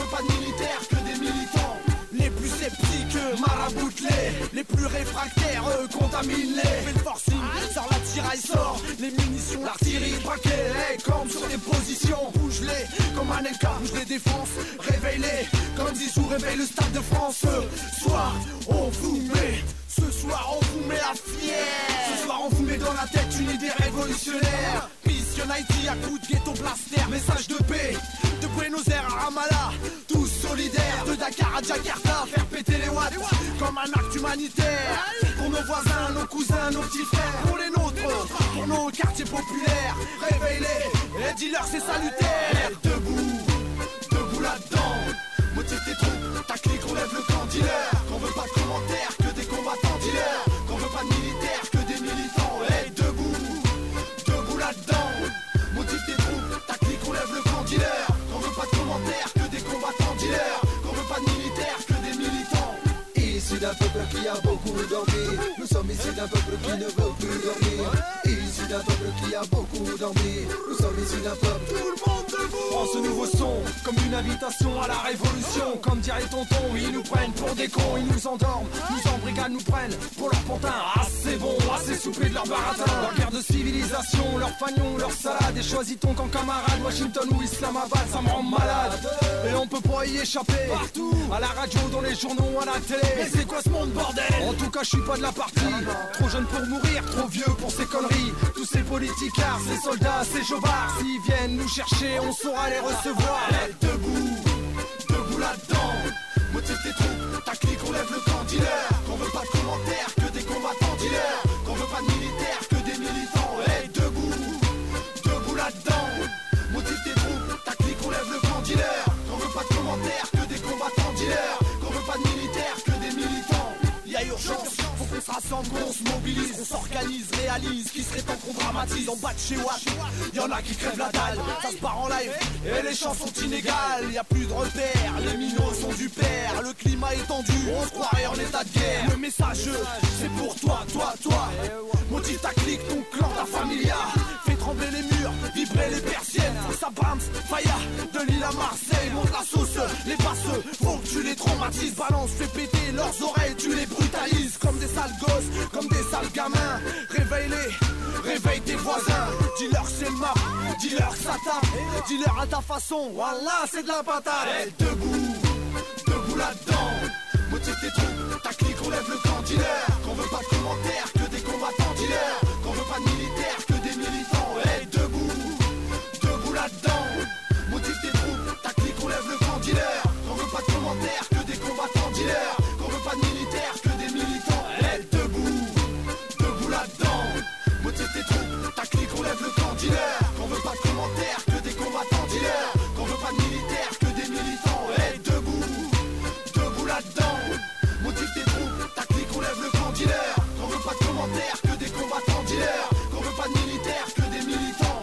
contamine-les. Fais le forcing, sors la tiraille, sort les munitions, l'artillerie braquée. Hey, campe sur des positions, bouge-les comme un LK, bouge les défenses, réveille-les comme Zizou réveille le stade de France. Ce soir, on vous met. Ce soir on vous met la fière. Ce soir on vous met dans la tête une idée révolutionnaire. Peace Unity à coups de ghetto blaster. Message de paix, de Buenos Aires à Ramallah. Tous solidaires, de Dakar à Jakarta. Faire péter les watts comme un acte humanitaire. Pour nos voisins, nos cousins, nos petits frères. Pour les nôtres, pour nos quartiers populaires. Réveille-les, et dis-leur c'est salutaire. Debout, debout là-dedans. Motive tes troupes, ta clique, on lève le camp dealer. Qu'on veut pas de commentaires, que des combattants dealers. Qu'on veut pas de militaires, que des militants. Hey, debout, debout là-dedans. Motive tes troupes, ta clique, on lève le camp dealer. Qu'on veut pas de commentaires, que des combattants dealers. Qu'on veut pas de militaires, que des militants. Issu d'un peuple qui a beaucoup dormi. Nous sommes issus d'un peuple qui ne veut plus dormir. Issu d'un peuple qui a beaucoup dormi. Nous sommes issus d'un peuple. Tout le monde debout. Prends ce nouveau son comme une invitation à la révolution. Comme dirait tonton, ils nous prennent pour des cons. Ils nous endorment, nous embrigadent, nous prennent pour leur pantin. Assez bon, assez soupé de leur baratin. Leur guerre de civilisation, leur fagnon, leur salade. Et choisis ton camp camarade, Washington ou Islamabad, ça me rend malade. Et on peut pas y échapper. Partout, à la radio, dans les journaux, à la télé. Mais c'est quoi ce monde bordel? En tout cas je suis pas de la partie. Trop jeune pour mourir, trop vieux pour ces conneries. Tous ces politicards, ces soldats, ces jobards. S'ils viennent nous chercher, on saura les recevoir. Debout, debout là-dedans. Motive tes troupes, ta clique, on lève le camp dealer. Qu'on veut pas de commentaires, que des combattants dealers. Qu'on veut pas de militaires, que des militants. Hey, debout, debout là-dedans. Motive tes troupes, ta clique, on lève le camp dealer. Qu'on veut pas de commentaires, que des combattants dealers. Qu'on veut pas de militaires, que des militants. Y'a urgence, faut qu'on se rassemble, qu'on se mobilise, on s'organise, réalise, qui serait temps qu'on dramatise. En bas de chez Watt, y'en a qui crèvent la dalle, ça se part en live, et les chances sont inégales. Y'a plus de repères, les minots sont du père, le climat est tendu, on se croirait en état de guerre. Le message, c'est pour toi, toi, toi. Motive ta clique, ton clan, ta familia. Fais trembler les murs, vibrer les persiennes. Ça bounce, faya, de Lille à Marseille. Monte la sauce, les basses, faut que tu les traumatises. Balance, fais péter leurs oreilles, tu les brutalises. Comme des sales gosses, comme des sales gamins. Réveille-les, réveille tes voisins. Dis-leur c'est le map, dis-leur que ça tape. Dis-leur à ta façon, voilà c'est de la patate. Hey, debout, debout là-dedans. Motive tes troupes, ta clique, on lève le camp dealer. Qu'on veut pas de commentaires, que des combattants dealers. Qu'on veut pas de militaires, que des militants. Hey, debout, debout là-dedans. Motive tes troupes, ta clique, on lève le camp dealer. Qu'on veut pas de commentaires, que des combattants dealers. Qu'on veut pas de militaires, que des militants. Hey, debout, debout là-dedans. Motive tes troupes, ta clique, on lève le camp dealer. Qu'on veut pas de commentaires, que des combattants dealers. Qu'on veut pas de militaires, que des militants. Hey, debout, debout là-dedans. Motive tes troupes, ta clique, on lève le camp dealer. Qu'on veut pas de commentaires, que des combattants dealers. Qu'on veut pas de militaires, que des militants.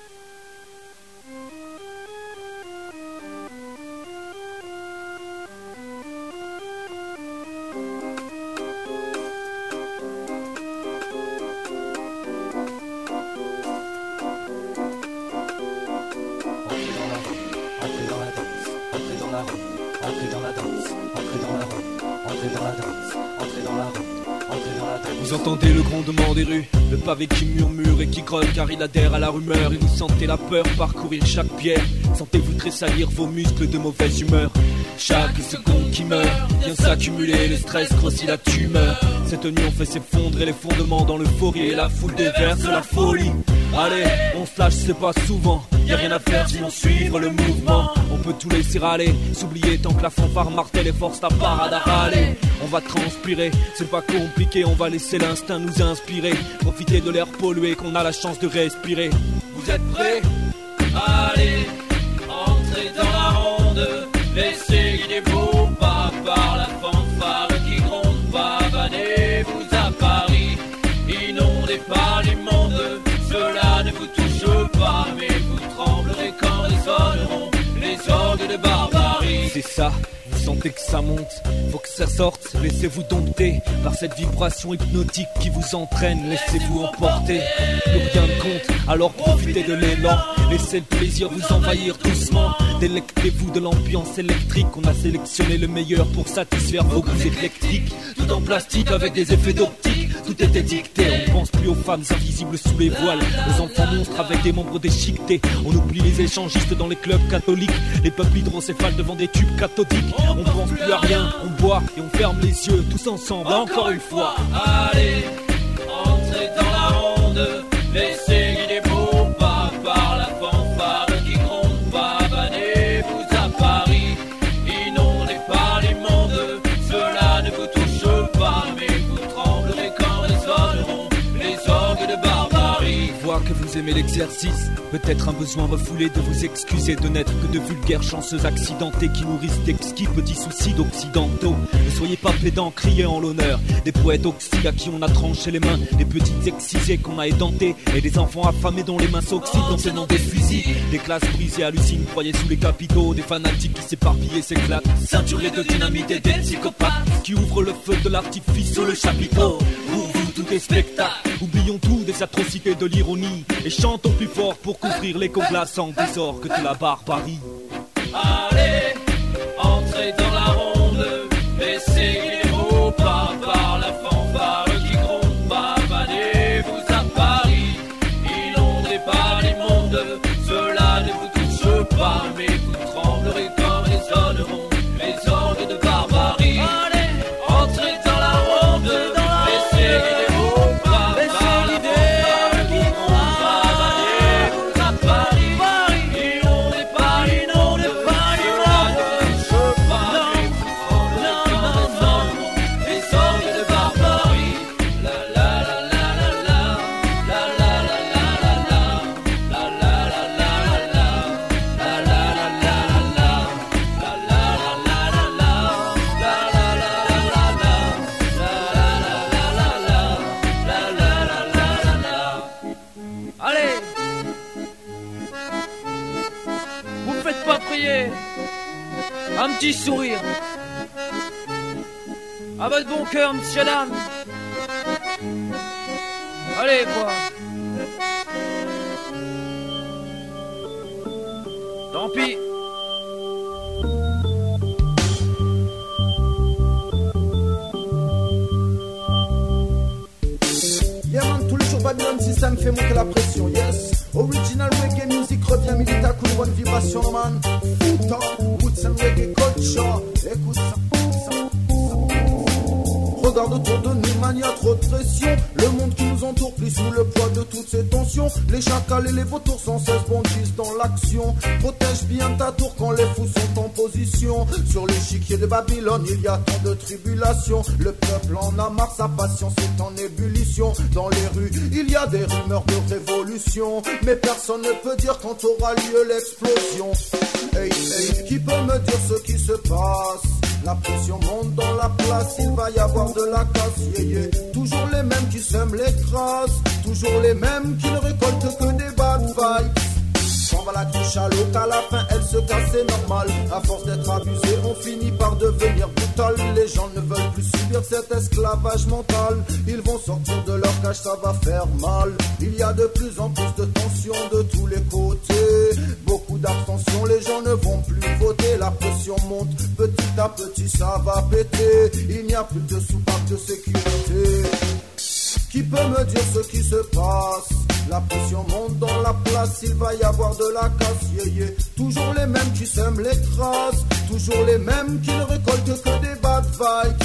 Vous entendez le grondement des rues, le pavé qui murmure et qui grogne car il adhère à la rumeur. Et vous sentez la peur parcourir chaque pierre. Sentez-vous tressaillir vos muscles de mauvaise humeur. Chaque seconde qui meurt vient s'accumuler, le stress grossit la tumeur. Cette union fait s'effondrer les fondements dans l'euphorie et la foule déverse la folie. Allez, on se lâche, c'est pas souvent. Y'a rien à faire sinon suivre le mouvement. On peut tout laisser râler, s'oublier tant que la fanfare martèle et force ta parade à râler. On va transpirer, c'est pas compliqué, on va laisser l'instinct nous inspirer. Profiter de l'air pollué qu'on a la chance de respirer. Vous êtes prêts? Allez, entrez dans la ronde. Laissez guider vos pas par la fanfare qui gronde. Pavadez-vous à Paris, inondez par les mondes. Cela ne vous touche pas, mais vous tremblerez quand résonneront les orgues de barbarie. C'est ça, vous sentez que ça monte, faut que ça sorte. Laissez-vous dompter par cette vibration hypnotique qui vous entraîne. Laissez-vous emporter, plus rien ne compte, alors profitez de l'élan. Laissez le plaisir vous envahir doucement. Délectez-vous de l'ambiance électrique. On a sélectionné le meilleur pour satisfaire vos goûts éclectiques. Tout en plastique avec des effets d'optique. tout est étiqueté. On pense plus aux femmes invisibles sous les voiles, aux enfants monstres avec des membres déchiquetés. On oublie les échangistes dans les clubs catholiques, les peuples hydrocéphales devant des tubes cathodiques. On pense plus à rien, on boit et on ferme les yeux tous ensemble, encore une fois. Allez, entrez dans la ronde, laissez guider vos pas par la fanfare qui gronde. Pavanez-vous à Paris, inondez pas l'immonde. Cela ne vous touche pas, mais vous tremblerez quand résonneront les orgues de barbarie. Je vois que vous aimez l'exercice, peut-être un besoin refoulé de vous excuser de n'être que de vulgaires chanceux accidentés qui nourrissent d'exquis petits soucis d'occidentaux. Ne soyez pas pédants, criez en l'honneur des poètes oxy à qui on a tranché les mains, des petites excisées qu'on a édentées, et des enfants affamés dont les mains s'oxydent en tenant des fusils. Des classes brisées hallucinent, croyez sous les capitaux, des fanatiques qui s'éparpillent et s'éclatent, ceinturés de dynamite et des psychopathes qui ouvrent le feu de l'artifice sur le chapiteau. Pour vous tout est spectacle, oublions tout des atrocités de l'ironie et chantons plus fort pour couvrir l'écho glaçant des orgues de la barbarie. Allez, entrez dans la ronde, laissez les mots pas par la fanfare qui gronde. Pavanez-vous à Paris, inondez pas l'immonde. Cela ne vous touche pas, mais vous tremblerez quand résonneront les orgues de barbarie. Allez, entrez dans la ronde, laissez les mots pas par la fanfare qui gronde. Pavanez-vous à Paris, inondez pas l'immonde. Allez, vous me faites pas prier. Un petit sourire. À votre bon cœur, monsieur, dame. Allez, quoi. Tant pis. Yeah man, tous les jours Babylon System fait monter la pression, yes. Original reggae music revient militaire, cool bonne vibration man. Futa, roots and reggae culture. Écoute ça. Regarde autour de nous, man, y a trop de pression. Le monde qui nous entoure plie sous le poids de toutes ces tensions. Les chacals et les vautours sans cesse bondissent dans l'action. Protège bien ta tour quand les fous sont en position. Sur l'échiquier de Babylone, il y a tant de tribulations. Le peuple en a marre, sa patience est en ébullition. Dans les rues, il y a des rumeurs de révolution. Mais personne ne peut dire quand aura lieu l'explosion. Hey, hey, qui peut me dire ce qui se passe? La pression monte dans la place, il va y avoir de la casse, yeah, yeah. Toujours les mêmes qui sèment les crasses, toujours les mêmes qui ne récoltent que des bad vibes. Quand va la touche à l'autre, à la fin elle se casse, c'est normal. À force d'être abusé, on finit par devenir brutal. Les gens ne veulent plus subir cet esclavage mental. Ils vont sortir de leur cage, ça va faire mal. Il y a de plus en plus de tensions de tous les côtés. Beaucoup d'abstention, les gens ne vont plus voter. La pression monte, petit à petit ça va péter. Il n'y a plus de soupape de sécurité. Qui peut me dire ce qui se passe? La pression monte dans la place, il va y avoir de la casse, yeah, yeah. Toujours les mêmes qui sèment les crasses, toujours les mêmes qui ne récoltent que des bad vibes.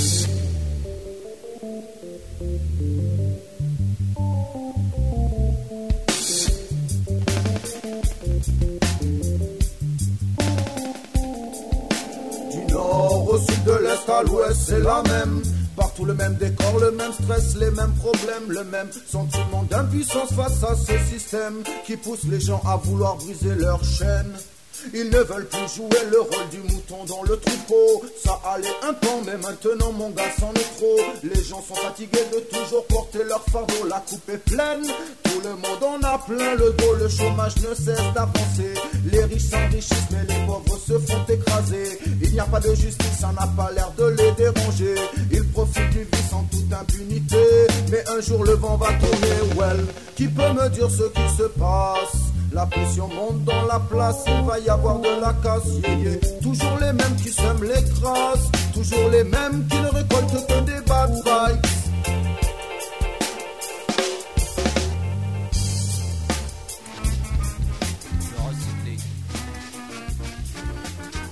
Du nord au sud, de l'est à l'ouest, c'est la même. Partout le même décor, le même stress, les mêmes problèmes, le même sentiment d'impuissance face à ce système qui pousse les gens à vouloir briser leur chaîne. Ils ne veulent plus jouer le rôle du mouton dans le troupeau. Ça allait un temps, mais maintenant mon gars c'en est trop. Les gens sont fatigués de toujours porter leur fardeau. La coupe est pleine, tout le monde en a plein le dos. Le chômage ne cesse d'avancer. Les riches s'enrichissent, mais les pauvres se font écraser. Il n'y a pas de justice, ça n'a pas l'air de les déranger. Ils profitent du vice en toute impunité. Mais un jour le vent va tourner, well. Qui peut me dire ce qui se passe? La pression monte dans la place, il va y avoir de la casse, yeah, yeah. Toujours les mêmes qui sèment les crasses, toujours les mêmes qui ne récoltent que des bad vibes.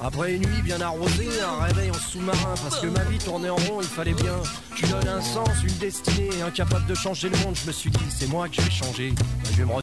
Après une nuit bien arrosée, un réveil en sous-marin. Parce que ma vie tournait en rond, il fallait bien. Tu donnes un sens, une destinée, incapable de changer le monde. Je me suis dit, c'est moi que je vais changer. Je vais me